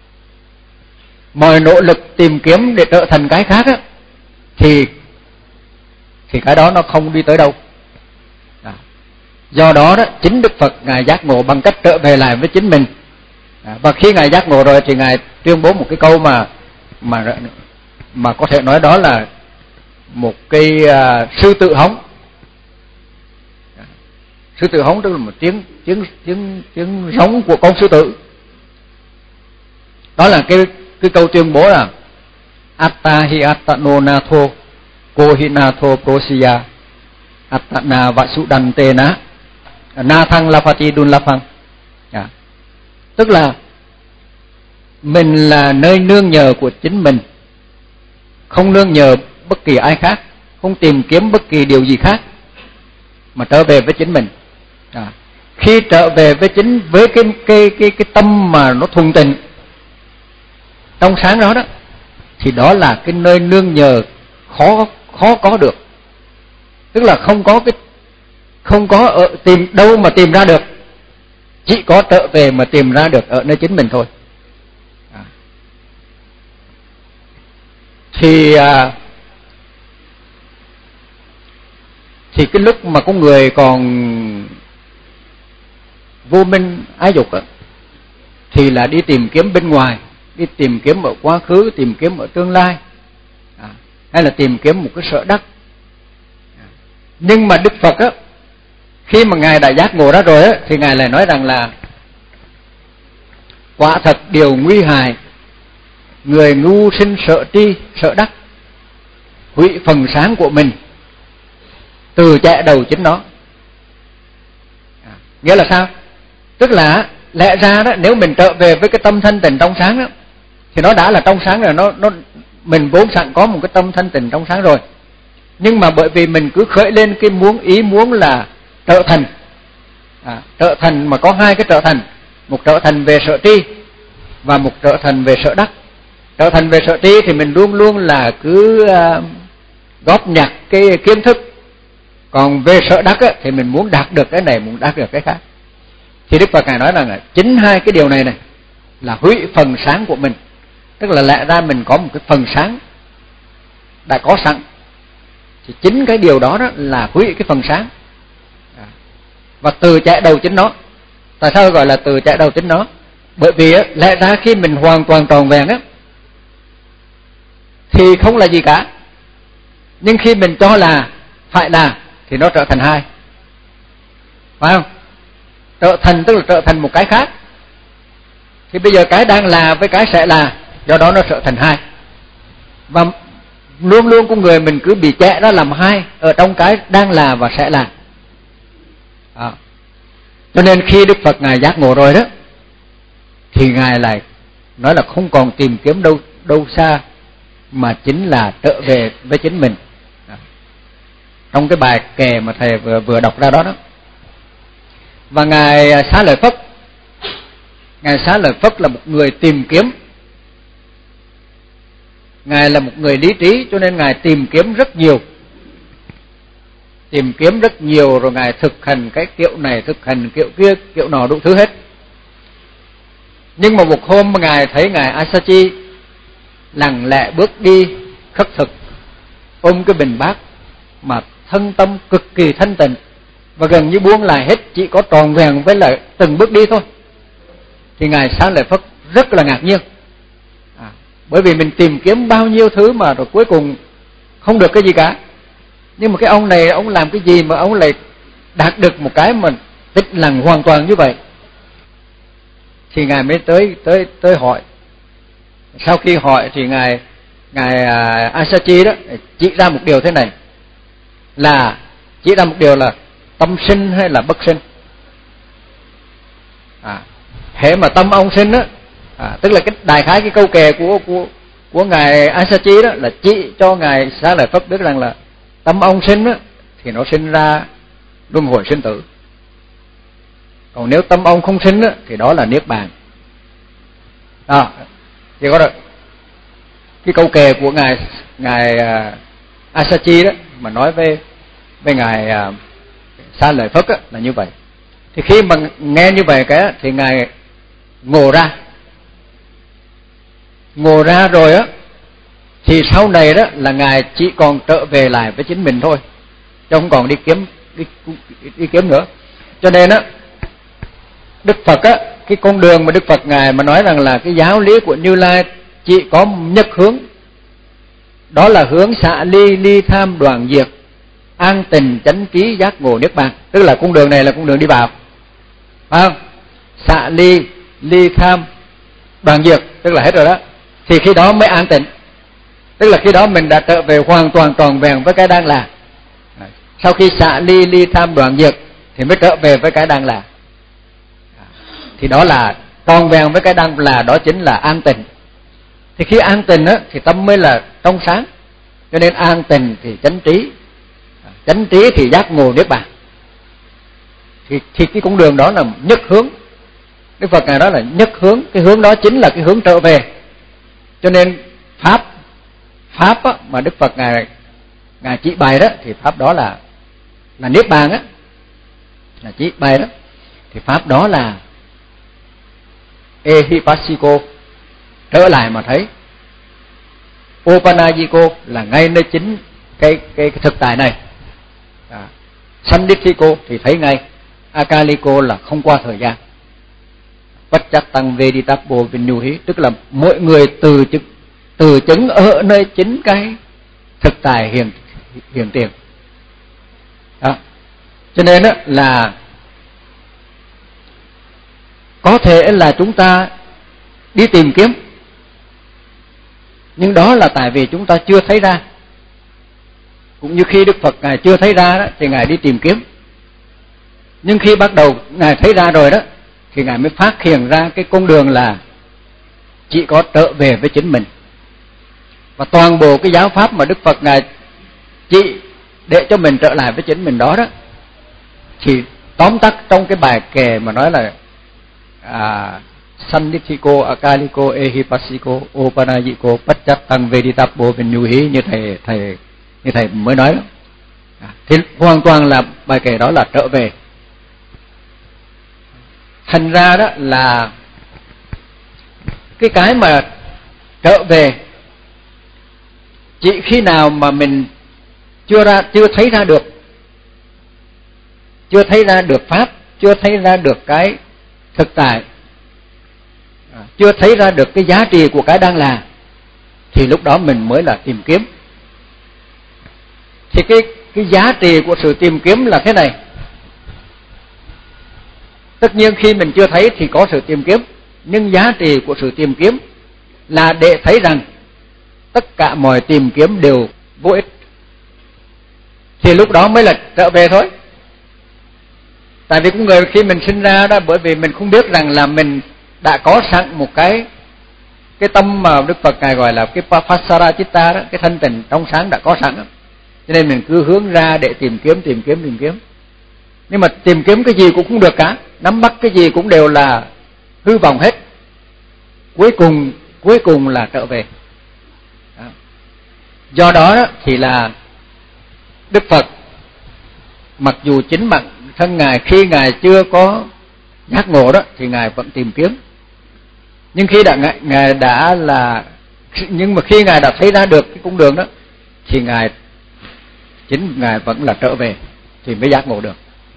Mọi nỗ lực tìm kiếm để trở thành cái khác á, thì thì cái đó nó không đi tới đâu. À, do đó đó, chính Đức Phật ngài giác ngộ bằng cách trở về lại với chính mình. À, và khi ngài giác ngộ rồi thì ngài tuyên bố một cái câu mà mà mà có thể nói đó là một cái uh, sư tử hống. À, sư tử hống tức là một tiếng tiếng tiếng tiếng giống của con sư tử. Đó là cái cái câu tuyên bố là Atta hi attano natho ko hi natho prosiya attana vasudantena nathang lafati dun lafang. À, tức là mình là nơi nương nhờ của chính mình, không nương nhờ bất kỳ ai khác, không tìm kiếm bất kỳ điều gì khác, mà trở về với chính mình. À, khi trở về với chính với cái cái cái cái tâm mà nó thuần tịnh trong sáng đó đó, thì đó là cái nơi nương nhờ khó khó có được. Tức là không có cái không có ở tìm đâu mà tìm ra được, chỉ có trở về mà tìm ra được ở nơi chính mình thôi. À, thì à, thì cái lúc mà con người còn vô minh ái dục á, thì là đi tìm kiếm bên ngoài, đi tìm kiếm ở quá khứ, tìm kiếm ở tương lai, à, hay là tìm kiếm một cái sở đắc. À, nhưng mà Đức Phật á, khi mà ngài đã giác ngộ ra rồi á, thì ngài lại nói rằng là quả thật điều nguy hại, người ngu sinh sợ tri sợ đắc, hủy phần sáng của mình, từ chạy đầu chính nó. À, nghĩa là sao? Tức là lẽ ra đó, nếu mình trở về với cái tâm thanh tịnh trong sáng đó, thì nó đã là trong sáng rồi, nó nó mình vốn sẵn có một cái tâm thanh tịnh trong sáng rồi. Nhưng mà bởi vì mình cứ khởi lên cái muốn ý muốn là trở thành, à, trở thành mà có hai cái trở thành, một trở thành về sở tri và một trở thành về sở đắc. Trở thành về sở tri thì mình luôn luôn là cứ uh, góp nhặt cái kiến thức, còn về sở đắc á, thì mình muốn đạt được cái này, muốn đạt được cái khác. Thì Đức Phật ngài nói rằng là chính hai cái điều này này là hủy phần sáng của mình. Tức là lẽ ra mình có một cái phần sáng đã có sẵn, thì chính cái điều đó, đó là hủy cái phần sáng, à, và từ chạy đầu chính nó. Tại sao gọi là từ chạy đầu chính nó? Bởi vì á, lẽ ra khi mình hoàn toàn tròn vẹn á, thì không là gì cả. Nhưng khi mình cho là phải là, thì nó trở thành hai, phải không? Trở thành tức là trở thành một cái khác. Thì bây giờ cái đang là với cái sẽ là, do đó nó trở thành hai. Và luôn luôn con người mình cứ bị chạy ra làm hai ở trong cái đang là và sẽ là. À, cho nên khi Đức Phật ngài giác ngộ rồi đó, thì ngài lại nói là không còn tìm kiếm đâu đâu xa mà chính là trở về với chính mình. Trong cái bài kệ mà thầy vừa vừa đọc ra đó đó. Và ngài Xá Lợi Phất, ngài Xá Lợi Phất là một người tìm kiếm. Ngài là một người lý trí, cho nên ngài tìm kiếm rất nhiều. Tìm kiếm rất nhiều rồi ngài thực hành cái kiểu này, thực hành kiểu kia, kiểu nọ đủ thứ hết. Nhưng mà một hôm mà ngài thấy ngài Asachi lặng lẽ bước đi khất thực, ôm cái bình bát mà thân tâm cực kỳ thanh tịnh và gần như buông lại hết, chỉ có tròn vẹn với lại từng bước đi thôi, thì ngài Xá Lợi Phất rất là ngạc nhiên. À, bởi vì mình tìm kiếm bao nhiêu thứ mà rồi cuối cùng không được cái gì cả. Nhưng mà cái ông này, ông làm cái gì mà ông lại đạt được một cái mà tĩnh lặng hoàn toàn như vậy? Thì ngài mới tới tới tới hỏi. Sau khi hỏi thì ngài ngài Asachi đó chỉ ra một điều thế này, là chỉ ra một điều là tâm sinh hay là bất sinh. À, hễ mà tâm ông sinh á, à, tức là cái đại khái cái câu kệ của của của ngài Asachi đó là chỉ cho ngài Xá Lợi Phất biết rằng là tâm ông sinh á thì nó sinh ra luân hồi sinh tử. Còn nếu tâm ông không sinh á thì đó là niết bàn. À, chỉ có được cái câu kệ của ngài ngài uh, Asachi đó mà nói với với ngài uh, Xá Lợi Phất á, là như vậy. Thì khi mà nghe như vậy cái thì ngài ngộ ra, ngộ ra rồi á, thì sau này đó là ngài chỉ còn trở về lại với chính mình thôi, chứ không còn đi kiếm đi, đi kiếm nữa. Cho nên á, Đức Phật á, cái con đường mà Đức Phật ngài mà nói rằng là cái giáo lý của Như Lai chỉ có nhất hướng, đó là hướng xả ly, ly tham đoạn diệt, an tình chánh trí giác ngộ niết bàn. Tức là con đường này là con đường đi vào, phải không? Xả ly, ly tham đoạn diệt, tức là hết rồi đó. Thì khi đó mới an tịnh, tức là khi đó mình đã trở về hoàn toàn tròn vẹn với cái đang là. Sau khi xả ly, ly tham đoạn diệt thì mới trở về với cái đang là. Thì đó là tròn vẹn với cái đang là, đó chính là an tịnh. Thì khi an tịnh á, thì tâm mới là trong sáng. Cho nên an tịnh thì chánh trí, chánh trí thì giác ngộ niết bàn. Thì, thì cái con đường đó là nhất hướng. Đức Phật ngài đó là nhất hướng, cái hướng đó chính là cái hướng trở về. Cho nên pháp pháp á, mà Đức Phật ngài ngài chỉ bày đó, thì pháp đó là là niết bàn á, là chỉ bày đó. Thì pháp đó là ehipassiko, trở lại mà thấy. Opanajiko là ngay nơi chính cái cái, cái thực tại này. À, Sandithiko thì thấy ngay. Akaliko là không qua thời gian. Vachchattang Veditappo Vinyuhi, tức là mỗi người từ chứng từ chứng ở nơi chính cái thực tại hiện hiện tiền. Đó. Cho nên đó là có thể là chúng ta đi tìm kiếm, nhưng đó là tại vì chúng ta chưa thấy ra. Cũng như khi Đức Phật ngài chưa thấy ra đó, thì ngài đi tìm kiếm. Nhưng khi bắt đầu ngài thấy ra rồi đó, thì ngài mới phát hiện ra cái con đường là chỉ có trở về với chính mình. Và toàn bộ cái giáo pháp mà Đức Phật ngài chỉ để cho mình trở lại với chính mình đó đó, thì tóm tắt trong cái bài kệ mà nói là à, Sandithiko, Akaliko, Ehipassiko, Opanajiko, Vachchattang Veditappo Vinyuhi, như thầy thầy như thầy mới nói đó. À, thì hoàn toàn là bài kệ đó là trở về. Thành ra đó là cái cái mà trở về, chỉ khi nào mà mình chưa ra chưa thấy ra được, chưa thấy ra được pháp, chưa thấy ra được cái thực tại, à, chưa thấy ra được cái giá trị của cái đang là, thì lúc đó mình mới là tìm kiếm. Thì cái cái giá trị của sự tìm kiếm là thế này. Tất nhiên khi mình chưa thấy thì có sự tìm kiếm, nhưng giá trị của sự tìm kiếm là để thấy rằng tất cả mọi tìm kiếm đều vô ích, thì lúc đó mới là trở về thôi. Tại vì con người khi mình sinh ra đó, bởi vì mình không biết rằng là mình đã có sẵn một cái cái tâm mà Đức Phật ngài gọi là cái Pasarachitta đó, cái thanh tịnh trong sáng đã có sẵn đó. Cho nên mình cứ hướng ra để tìm kiếm tìm kiếm tìm kiếm. Nhưng mà tìm kiếm cái gì cũng không được cả, nắm bắt cái gì cũng đều là hư vọng hết. Cuối cùng cuối cùng là trở về. Đó. Do đó, đó thì là Đức Phật mặc dù chính bản thân ngài khi ngài chưa có giác ngộ đó thì ngài vẫn tìm kiếm. Nhưng khi đã ngài đã là nhưng mà khi ngài đã thấy ra được cái cung đường đó thì ngài chính ngài vẫn là trở về thì mới giác ngộ được.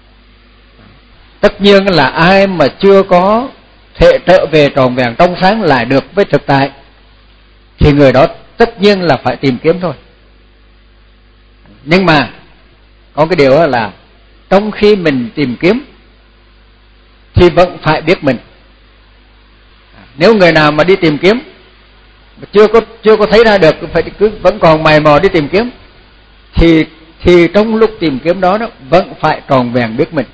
Tất nhiên là ai mà chưa có thể trở về tròn vẹn trong sáng lại được với thực tại thì người đó tất nhiên là phải tìm kiếm thôi. Nhưng mà có cái điều là trong khi mình tìm kiếm thì vẫn phải biết mình. Nếu người nào mà đi tìm kiếm mà chưa có chưa có thấy ra được, phải cứ vẫn còn mày mò đi tìm kiếm thì thì trong lúc tìm kiếm đó, đó vẫn phải tròn vẹn biết mình.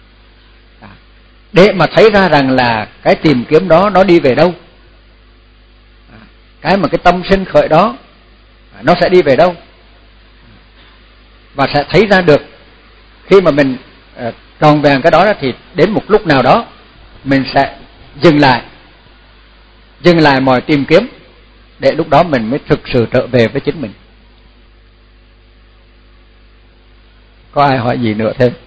Để mà thấy ra rằng là cái tìm kiếm đó nó đi về đâu, cái mà cái tâm sinh khởi đó nó sẽ đi về đâu, và sẽ thấy ra được khi mà mình uh, tròn vẹn cái đó, đó thì đến một lúc nào đó mình sẽ dừng lại dừng lại mọi tìm kiếm để lúc đó mình mới thực sự trở về với chính mình. Có ai hỏi gì nữa thêm?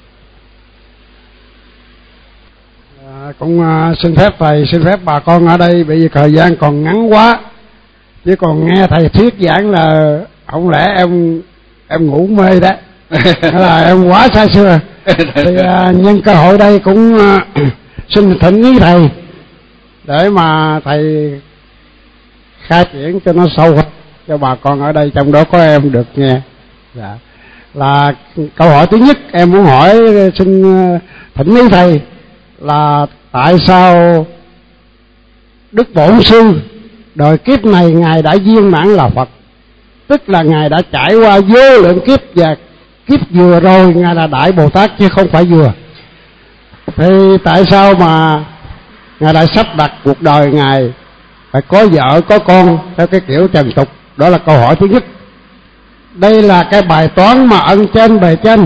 À, cũng uh, xin phép thầy, xin phép bà con ở đây, bởi vì thời gian còn ngắn quá, chứ còn nghe thầy thuyết giảng là không lẽ em em ngủ mê đó hay là em quá xa xưa. Thì uh, nhân cơ hội đây cũng uh, xin thỉnh ý thầy để mà thầy khai triển cho nó sâu hơn cho bà con ở đây, trong đó có em được nghe. Dạ. Là câu hỏi thứ nhất em muốn hỏi, xin thỉnh ý thầy là tại sao Đức Bổn Sư đời kiếp này ngài đã viên mãn là Phật, tức là ngài đã trải qua vô lượng kiếp, và kiếp vừa rồi ngài là Đại Bồ Tát chứ không phải vừa. Thì tại sao mà ngài đã sắp đặt cuộc đời ngài phải có vợ có con theo cái kiểu trần tục? Đó là câu hỏi thứ nhất. Đây là cái bài toán mà ân trên bề trên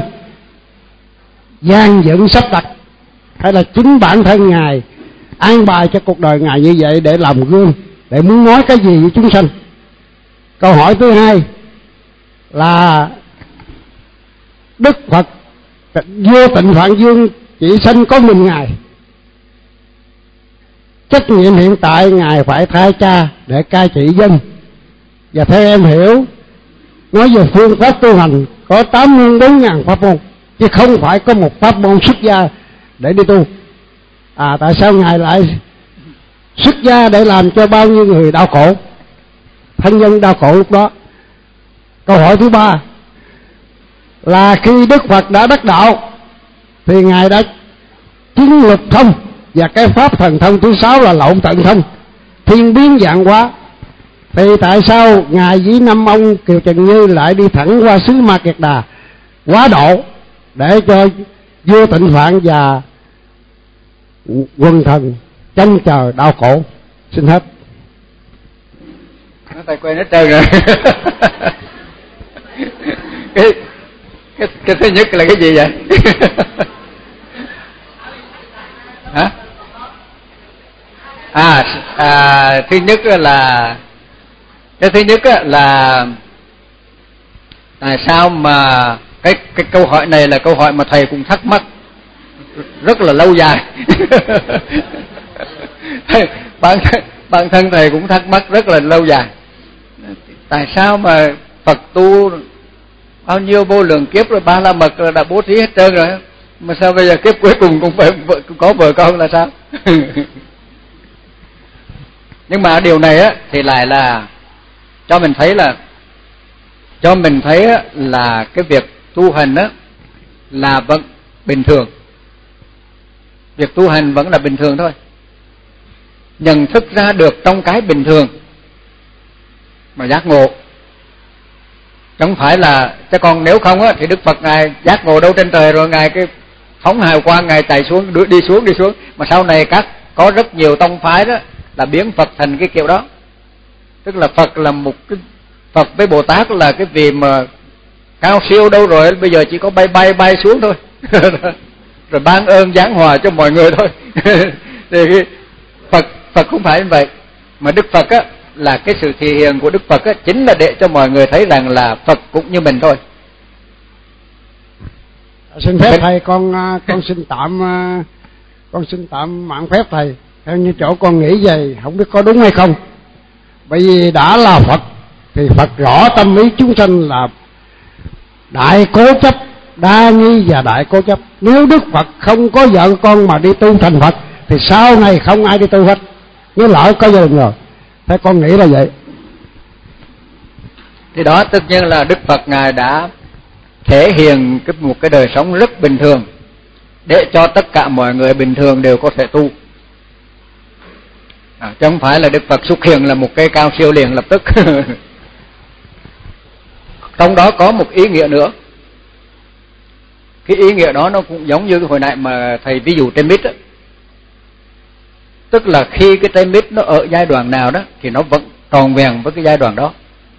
gian dựng sắp đặt, hay là chính bản thân ngài an bài cho cuộc đời ngài như vậy để làm gương, để muốn nói cái gì với chúng sanh? Câu hỏi thứ hai là Đức Phật vô tịnh Phạn Dương chỉ sanh có mình ngài, trách nhiệm hiện tại ngài phải thay cha để cai trị dân. Và theo em hiểu, nói về phương pháp tu hành có tám mươi bốn ngàn pháp môn, chứ không phải có một pháp môn xuất gia để đi tu. À, tại sao ngài lại xuất gia để làm cho bao nhiêu người đau khổ, thân nhân đau khổ lúc đó? Câu hỏi thứ ba là khi Đức Phật đã đắc đạo thì ngài đã chứng lục thông, và cái pháp thần thông thứ sáu là lộn tận thông, thiên biến vạn hóa. Thì tại sao ngài với năm ông Kiều Trần Như lại đi thẳng qua xứ Ma Kiệt Đà quá độ để cho vua Tịnh Phạn và quần thần trông chờ đau khổ? Xin hết. Nó tay quên hết trơn rồi. cái, cái cái thứ nhất là cái gì vậy? Hả? À, à thứ nhất là cái thứ nhất là tại sao mà cái cái câu hỏi này là câu hỏi mà thầy cũng thắc mắc rất là lâu dài. bản bản thân thầy cũng thắc mắc rất là lâu dài. Tại sao mà Phật tu bao nhiêu vô lượng kiếp rồi, Ba La Mật rồi đã bố thí hết trơn rồi, mà sao bây giờ kiếp cuối cùng cũng phải vợ, có vợ con là sao? Nhưng mà điều này á thì lại là cho mình thấy là cho mình thấy á, là cái việc tu hành á là vẫn bình thường. Việc tu hành vẫn là bình thường thôi. Nhận thức ra được trong cái bình thường mà giác ngộ. Chẳng phải là, chứ còn nếu không á thì Đức Phật ngài giác ngộ đâu trên trời rồi ngài cái phóng hào quang ngài chạy xuống, đi xuống đi xuống. Mà sau này các có rất nhiều tông phái đó là biến Phật thành cái kiểu đó. Tức là Phật là một cái, Phật với Bồ Tát là cái vị mà cao siêu đâu rồi, bây giờ chỉ có bay bay bay xuống thôi. Rồi ban ơn giáng hòa cho mọi người thôi. Thì cái Phật Phật không phải như vậy, mà Đức Phật á là cái sự thể hiện của Đức Phật á chính là để cho mọi người thấy rằng là Phật cũng như mình thôi. Xin phép thầy, con con xin tạm con xin tạm mạn phép thầy. Theo như chỗ con nghĩ vậy, không biết có đúng hay không. Bởi vì đã là Phật thì Phật rõ tâm ý chúng sanh là đại cố chấp, đa nghi và đại cố chấp. Nếu Đức Phật không có vợ con mà đi tu thành Phật thì sau này không ai đi tu hết, nếu lỡ có gia đình rồi. Thế con nghĩ là vậy. Thì đó tất nhiên là Đức Phật Ngài đã thể hiện cái một cái đời sống rất bình thường để cho tất cả mọi người bình thường đều có thể tu. À, chứ không phải là Đức Phật xuất hiện là một cây cao siêu liền lập tức. Trong đó có một ý nghĩa nữa. Cái ý nghĩa đó nó cũng giống như cái hồi nãy mà thầy ví dụ trên mít á. Tức là khi cái trái mít nó ở giai đoạn nào đó thì nó vẫn tròn vẹn với cái giai đoạn đó.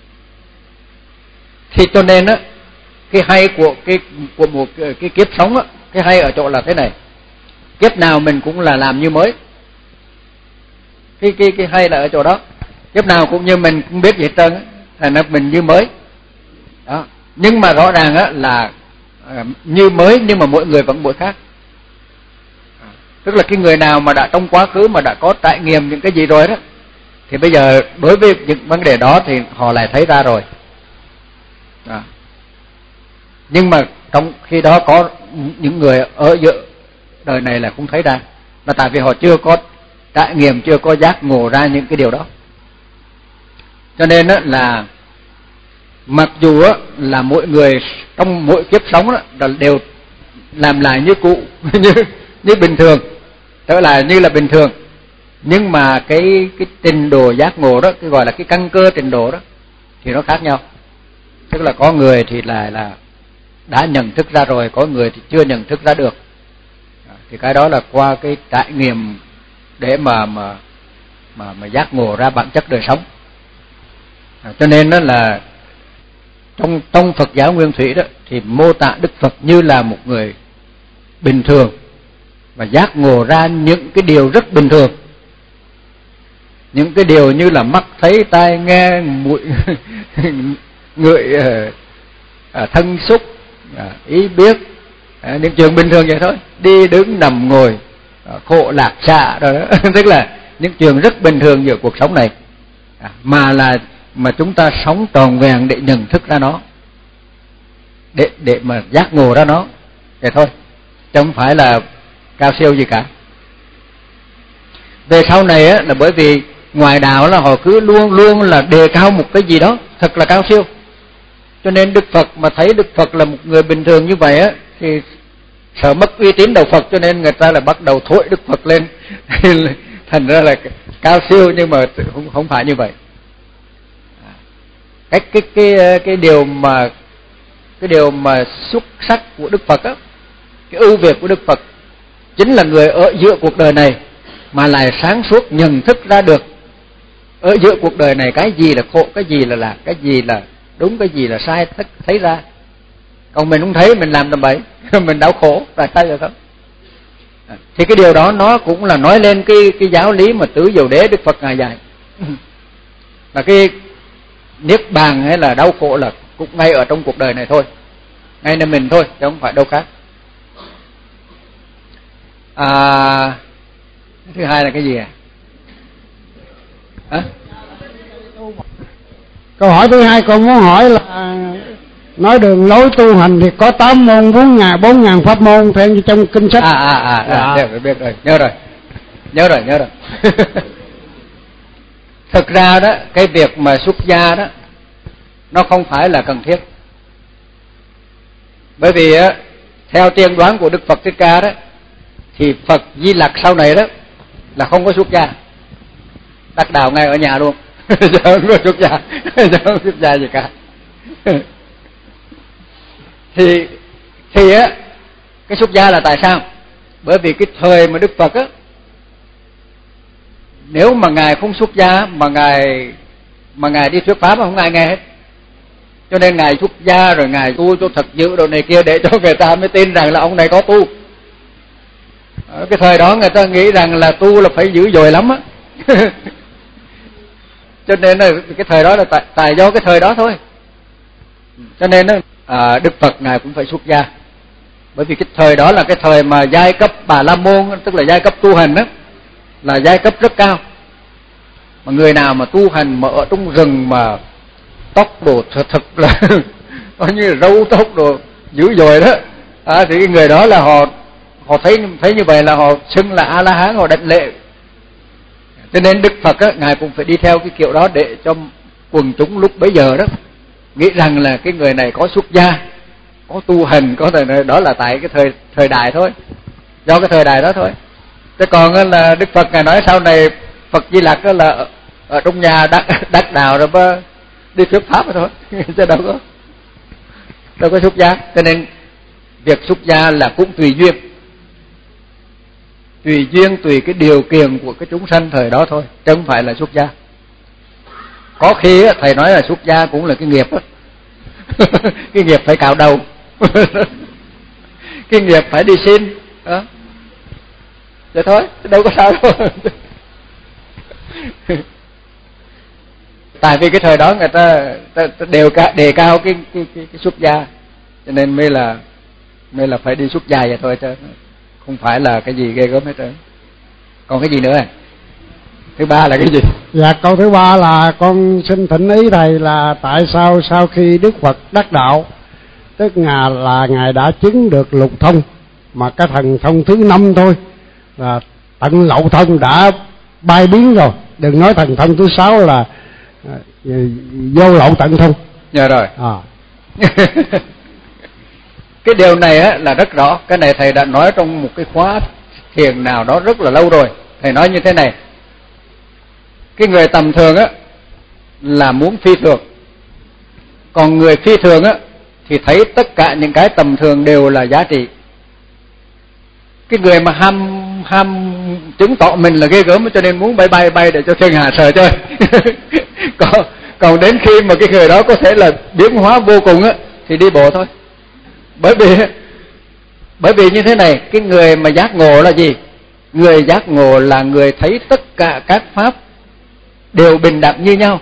Thì cho nên á, cái hay của cái của một cái, cái kiếp sống á, cái hay ở chỗ là thế này. Kiếp nào mình cũng là làm như mới. Cái cái cái hay là ở chỗ đó. Kiếp nào cũng như mình cũng biết gì hết trơn á, thành ra mình như mới. Đó. Nhưng mà rõ ràng á là à, như mới nhưng mà mỗi người vẫn mỗi khác. À, tức là cái người nào mà đã trong quá khứ mà đã có trải nghiệm những cái gì rồi đó, thì bây giờ đối với những vấn đề đó thì họ lại thấy ra rồi. À. Nhưng mà trong khi đó có những người ở giữa đời này là không thấy ra, là tại vì họ chưa có trải nghiệm, chưa có giác ngộ ra những cái điều đó. Cho nên đó là mặc dù đó là mỗi người trong mỗi kiếp sống đó đều làm lại như cũ, như như bình thường, trở lại như là bình thường, nhưng mà cái cái trình độ giác ngộ đó, cái gọi là cái căn cơ trình độ đó thì nó khác nhau. Tức là có người thì là là đã nhận thức ra rồi, có người thì chưa nhận thức ra được. Thì cái đó là qua cái trải nghiệm để mà mà mà mà giác ngộ ra bản chất đời sống. À, cho nên đó là trong trong Phật giáo Nguyên Thủy đó thì mô tả Đức Phật như là một người bình thường và giác ngộ ra những cái điều rất bình thường, những cái điều như là mắt thấy, tai nghe, mũi ngửi, à, thân xúc, à, ý biết, à, những chuyện bình thường vậy thôi, đi đứng nằm ngồi, à, khổ lạc xạ rồi đó. Tức là những chuyện rất bình thường giữa cuộc sống này, à, mà là mà chúng ta sống tròn vẹn để nhận thức ra nó, để để mà giác ngộ ra nó, vậy thôi, chứ không phải là cao siêu gì cả. Về sau này á, là bởi vì ngoài đạo là họ cứ luôn luôn là đề cao một cái gì đó thật là cao siêu, cho nên Đức Phật mà thấy Đức Phật là một người bình thường như vậy á thì sợ mất uy tín đầu Phật, cho nên người ta là bắt đầu thổi Đức Phật lên. Thành ra là cao siêu, nhưng mà không không phải như vậy. Cái cái cái cái điều mà cái điều mà xuất sắc của Đức Phật á, cái ưu việt của Đức Phật chính là người ở giữa cuộc đời này mà lại sáng suốt nhận thức ra được ở giữa cuộc đời này cái gì là khổ, cái gì là lạc, cái gì là đúng, cái gì là sai, thấy ra. Còn mình không thấy, mình làm tầm bậy, mình đau khổ, là sai rồi đó. Thì cái điều đó nó cũng là nói lên cái cái giáo lý mà tứ diệu đế Đức Phật ngài dạy. Là cái niết bàn hay là đau khổ là cũng ngay ở trong cuộc đời này thôi, ngay nơi mình thôi, chứ không phải đâu khác. À, thứ hai là cái gì à? Hả? Câu hỏi thứ hai con muốn hỏi là nói đường lối tu hành thì có tám môn bốn ngàn bốn ngàn pháp môn theo như trong kinh sách. À à à, à dạ. Biết rồi, nhớ rồi, nhớ rồi, nhớ rồi. Thực ra đó, cái việc mà xuất gia đó nó không phải là cần thiết, bởi vì á, theo tiên đoán của Đức Phật Thích Ca đó thì Phật Di Lặc sau này đó là không có xuất gia, đắc đạo ngay ở nhà luôn. Không có xuất gia, không xuất gia gì cả. thì thì á, cái xuất gia là tại sao? Bởi vì cái thời mà Đức Phật á, nếu mà ngài không xuất gia mà ngài mà ngài đi thuyết pháp mà không ai nghe hết. Cho nên ngài xuất gia rồi ngài tu cho thật dữ đồ này kia để cho người ta mới tin rằng là ông này có tu. Ở cái thời đó người ta nghĩ rằng là tu là phải dữ dội lắm á. Cho nên là cái thời đó là tại, tại do cái thời đó thôi. Cho nên à, Đức Phật ngài cũng phải xuất gia. Bởi vì cái thời đó là cái thời mà giai cấp Bà La Môn, tức là giai cấp tu hành đó, là giai cấp rất cao. Mà người nào mà tu hành mà ở trong rừng mà tóc đồ thật, thật là coi như là râu tóc đồ dữ dội đó, à, thì cái người đó là họ họ thấy thấy như vậy là họ xưng là A La Hán, họ đảnh lễ. Cho nên Đức Phật á, ngài cũng phải đi theo cái kiểu đó để cho quần chúng lúc bấy giờ đó nghĩ rằng là cái người này có xuất gia, có tu hành, có thời đó là tại cái thời thời đại thôi, do cái thời đại đó thôi. Chứ còn là Đức Phật ngài nói sau này Phật Di Lặc là ở, ở trong nhà đắc đắc đạo rồi mà đi thuyết pháp thôi, chứ đâu có đâu có xuất gia. Cho nên việc xuất gia là cũng tùy duyên, tùy duyên tùy cái điều kiện của cái chúng sanh thời đó thôi, chứ không phải là xuất gia. Có khi thầy nói là xuất gia cũng là cái nghiệp đó. Cái nghiệp phải cạo đầu. Cái nghiệp phải đi xin đó. Vậy thôi, đâu có sao đâu. Tại vì cái thời đó người ta, ta, ta đều ca, đề cao cái, cái, cái, cái xuất gia, cho nên mới là mới là phải đi xuất gia vậy thôi, chứ không phải là cái gì ghê gớm hết trơn. Còn cái gì nữa? Thứ ba là cái gì? Dạ, câu thứ ba là con xin thỉnh ý thầy là tại sao sau khi Đức Phật đắc đạo, tức ngài là ngài đã chứng được lục thông, mà cái thần thông thứ năm thôi là tận lậu thông đã bay biến rồi, đừng nói thần thông thứ sáu là vô lậu tận thông. Dạ rồi. À. Cái điều này á là rất rõ. Cái này thầy đã nói trong một cái khóa thiền nào đó rất là lâu rồi. Thầy nói như thế này: cái người tầm thường á là muốn phi thường, còn người phi thường á thì thấy tất cả những cái tầm thường đều là giá trị. Cái người mà ham ham chứng tỏ mình là ghê gớm cho nên muốn bay bay bay để cho thiên hạ sờ chơi. còn còn đến khi mà cái người đó có thể là biến hóa vô cùng á thì đi bộ thôi. Bởi vì bởi vì như thế này, cái người mà giác ngộ là gì? Người giác ngộ là người thấy tất cả các pháp đều bình đẳng như nhau.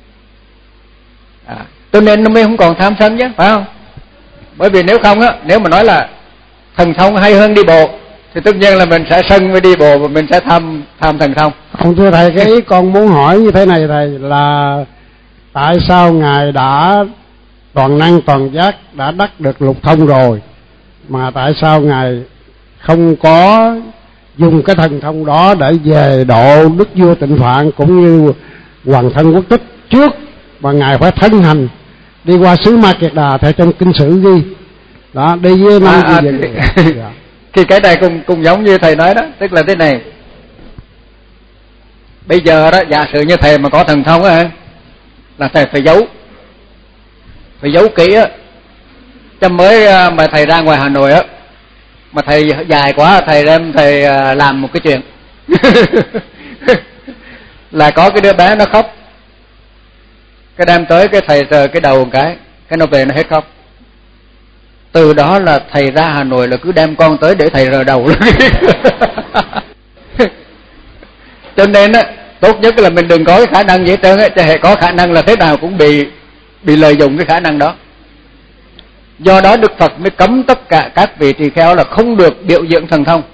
À, cho nên nó mới không còn tham sân chứ, phải không? Bởi vì nếu không á, nếu mà nói là thần thông hay hơn đi bộ thì tất nhiên là mình sẽ sân với đi bộ và mình sẽ tham tham thần thông. Không, thưa thầy, cái ý con muốn hỏi như thế này thầy, là tại sao ngài đã toàn năng toàn giác, đã đắc được lục thông rồi, mà tại sao ngài không có dùng cái thần thông đó để về độ đức vua Tịnh Phạn cũng như hoàng thân quốc tích trước, mà ngài phải thân hành đi qua xứ Ma Kiệt Đà theo trong kinh sử ghi đó, đi với năm à, gì à, vậy? Dạ. Thì cái này cũng cũng giống như thầy nói đó, tức là thế này. Bây giờ đó, giả sử như thầy mà có thần thông á, là thầy phải giấu, phải giấu kỹ á. Chứ mới mà thầy ra ngoài Hà Nội á, mà thầy dài quá, thầy đem thầy làm một cái chuyện là có cái đứa bé nó khóc, cái đem tới cái thầy sờ cái đầu một cái, cái nó về nó hết khóc. Từ đó là thầy ra Hà Nội là cứ đem con tới để thầy rờ đầu. Cho nên á, tốt nhất là mình đừng có cái khả năng gì hết trơn á, chứ có khả năng là thế nào cũng bị bị lợi dụng cái khả năng đó. Do đó Đức Phật mới cấm tất cả các vị tỳ kheo là không được biểu diễn thần thông.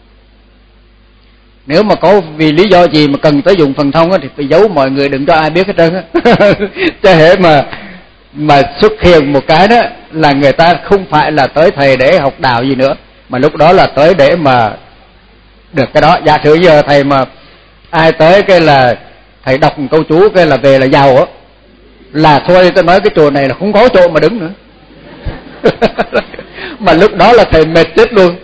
Nếu mà có vì lý do gì mà cần tới dùng thần thông á, thì phải giấu mọi người, đừng cho ai biết hết trơn á. Chứ hễ mà mà xuất hiện một cái đó là người ta không phải là tới thầy để học đạo gì nữa, mà lúc đó là tới để mà được cái đó. Giả sử giờ thầy mà ai tới cái là thầy đọc một câu chú cái là về là giàu á, là thôi tôi nói cái chùa này là không có chỗ mà đứng nữa. Mà lúc đó là thầy mệt chết luôn.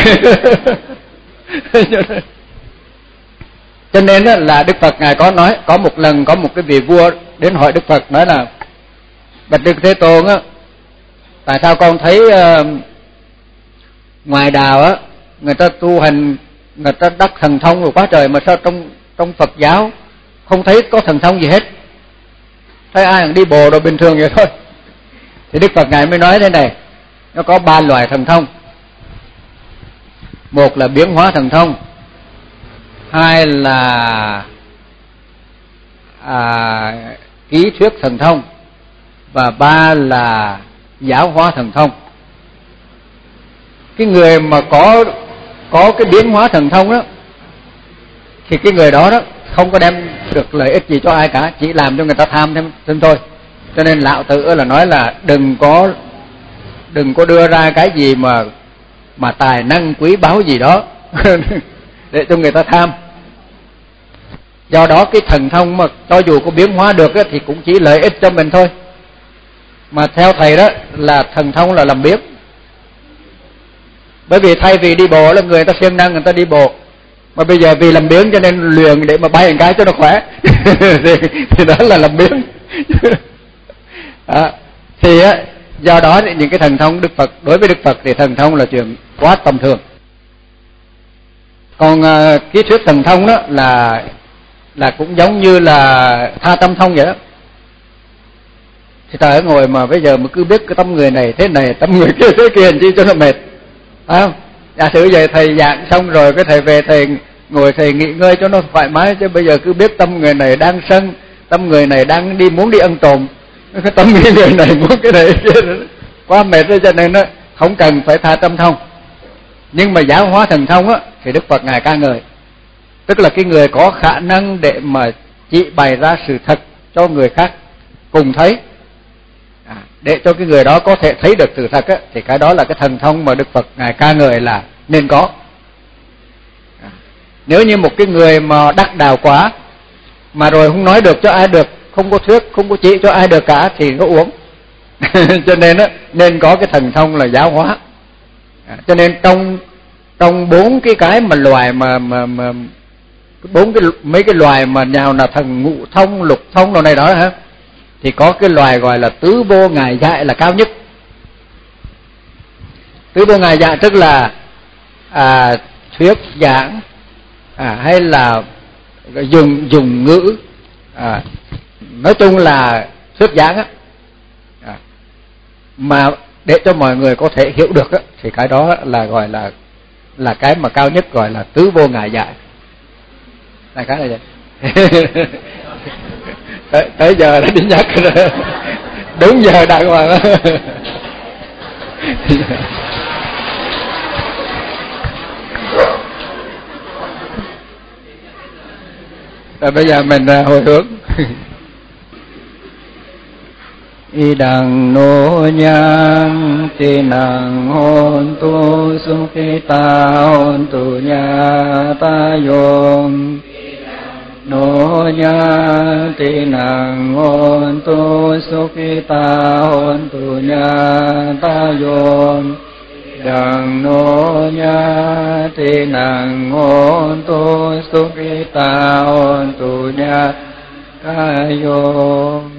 Cho nên là Đức Phật ngài có nói, có một lần có một cái vị vua đến hỏi Đức Phật, nói là: bạch Đức Thế Tôn á, tại sao con thấy uh, ngoài đạo á người ta tu hành, người ta đắc thần thông rồi quá trời, mà sao trong trong Phật giáo không thấy có thần thông gì hết? thấy ai cũng đi bộ rồi bình thường vậy thôi. Thì Đức Phật Ngài mới nói thế này, nó có ba loại thần thông. Một là biến hóa thần thông, hai là à, ký thuyết thần thông, và ba là giáo hóa thần thông. Cái người mà có có cái biến hóa thần thông đó thì cái người đó đó không có đem được lợi ích gì cho ai cả, chỉ làm cho người ta tham thêm, thêm thôi. Cho nên Lão Tử là nói là đừng có đừng có đưa ra cái gì mà mà tài năng quý báu gì đó để cho người ta tham. Do đó cái thần thông mà cho dù có biến hóa được thì cũng chỉ lợi ích cho mình thôi. Mà theo thầy đó là thần thông là làm biếng. Bởi vì thay vì đi bộ là người ta siêng năng người ta đi bộ, mà bây giờ vì làm biếng cho nên luyện để mà bay một cái cho nó khỏe thì, thì đó là làm biếng. À, thì á, do đó những cái thần thông Đức Phật, đối với Đức Phật thì thần thông là chuyện quá tầm thường. Còn uh, ký thuyết thần thông đó là là cũng giống như là tha tâm thông vậy đó. Thì trời ngồi mà bây giờ mà cứ biết cái tâm người này thế này, tâm người kia thế kia làm chi cho nó mệt, phải không? Giả sử vậy thầy giảng xong rồi cái thầy về thầy ngồi thầy nghỉ ngơi cho nó thoải mái, chứ bây giờ cứ biết tâm người này đang sân, tâm người này đang đi muốn đi ăn trộm, cái tâm người này muốn cái này kia, quá mệt rồi. Cho nên nó không cần phải tha tâm thông. Nhưng mà giáo hóa thần thông á thì Đức Phật Ngài ca ngợi, tức là cái người có khả năng để mà chỉ bày ra sự thật cho người khác cùng thấy, à, để cho cái người đó có thể thấy được sự thật á, thì cái đó là cái thần thông mà Đức Phật Ngài ca ngợi là nên có. À, nếu như một cái người mà đắc đạo quá mà rồi không nói được cho ai được, không có thuyết, không có chỉ cho ai được cả thì có uống. Cho nên á, nên có cái thần thông là giáo hóa. À, cho nên trong trong bốn cái cái mà loài mà mà mà bốn cái mấy cái loài mà nào là thần ngũ thông, lục thông đồ này đó hả, thì có cái loài gọi là tứ vô ngài dạy là cao nhất. Tứ vô ngài dạy tức là à, thuyết giảng, à, hay là dùng dùng ngữ, à, nói chung là thuyết giảng á, à, mà để cho mọi người có thể hiểu được á, thì cái đó là gọi là là cái mà cao nhất, gọi là tứ vô ngài dạy. Là cái này vậy. tới, tới giờ đã đi nhắc rồi. Đúng giờ đàng hoàng đó. Rồi bây giờ mình hồi hướng. Idang nhang tinang hontu sukhita hontu nyata yom. No nhang tinang hontu sukhita hontu nyata yom. Đằng no nhang tinang hontu sukhita hontu nyata yom.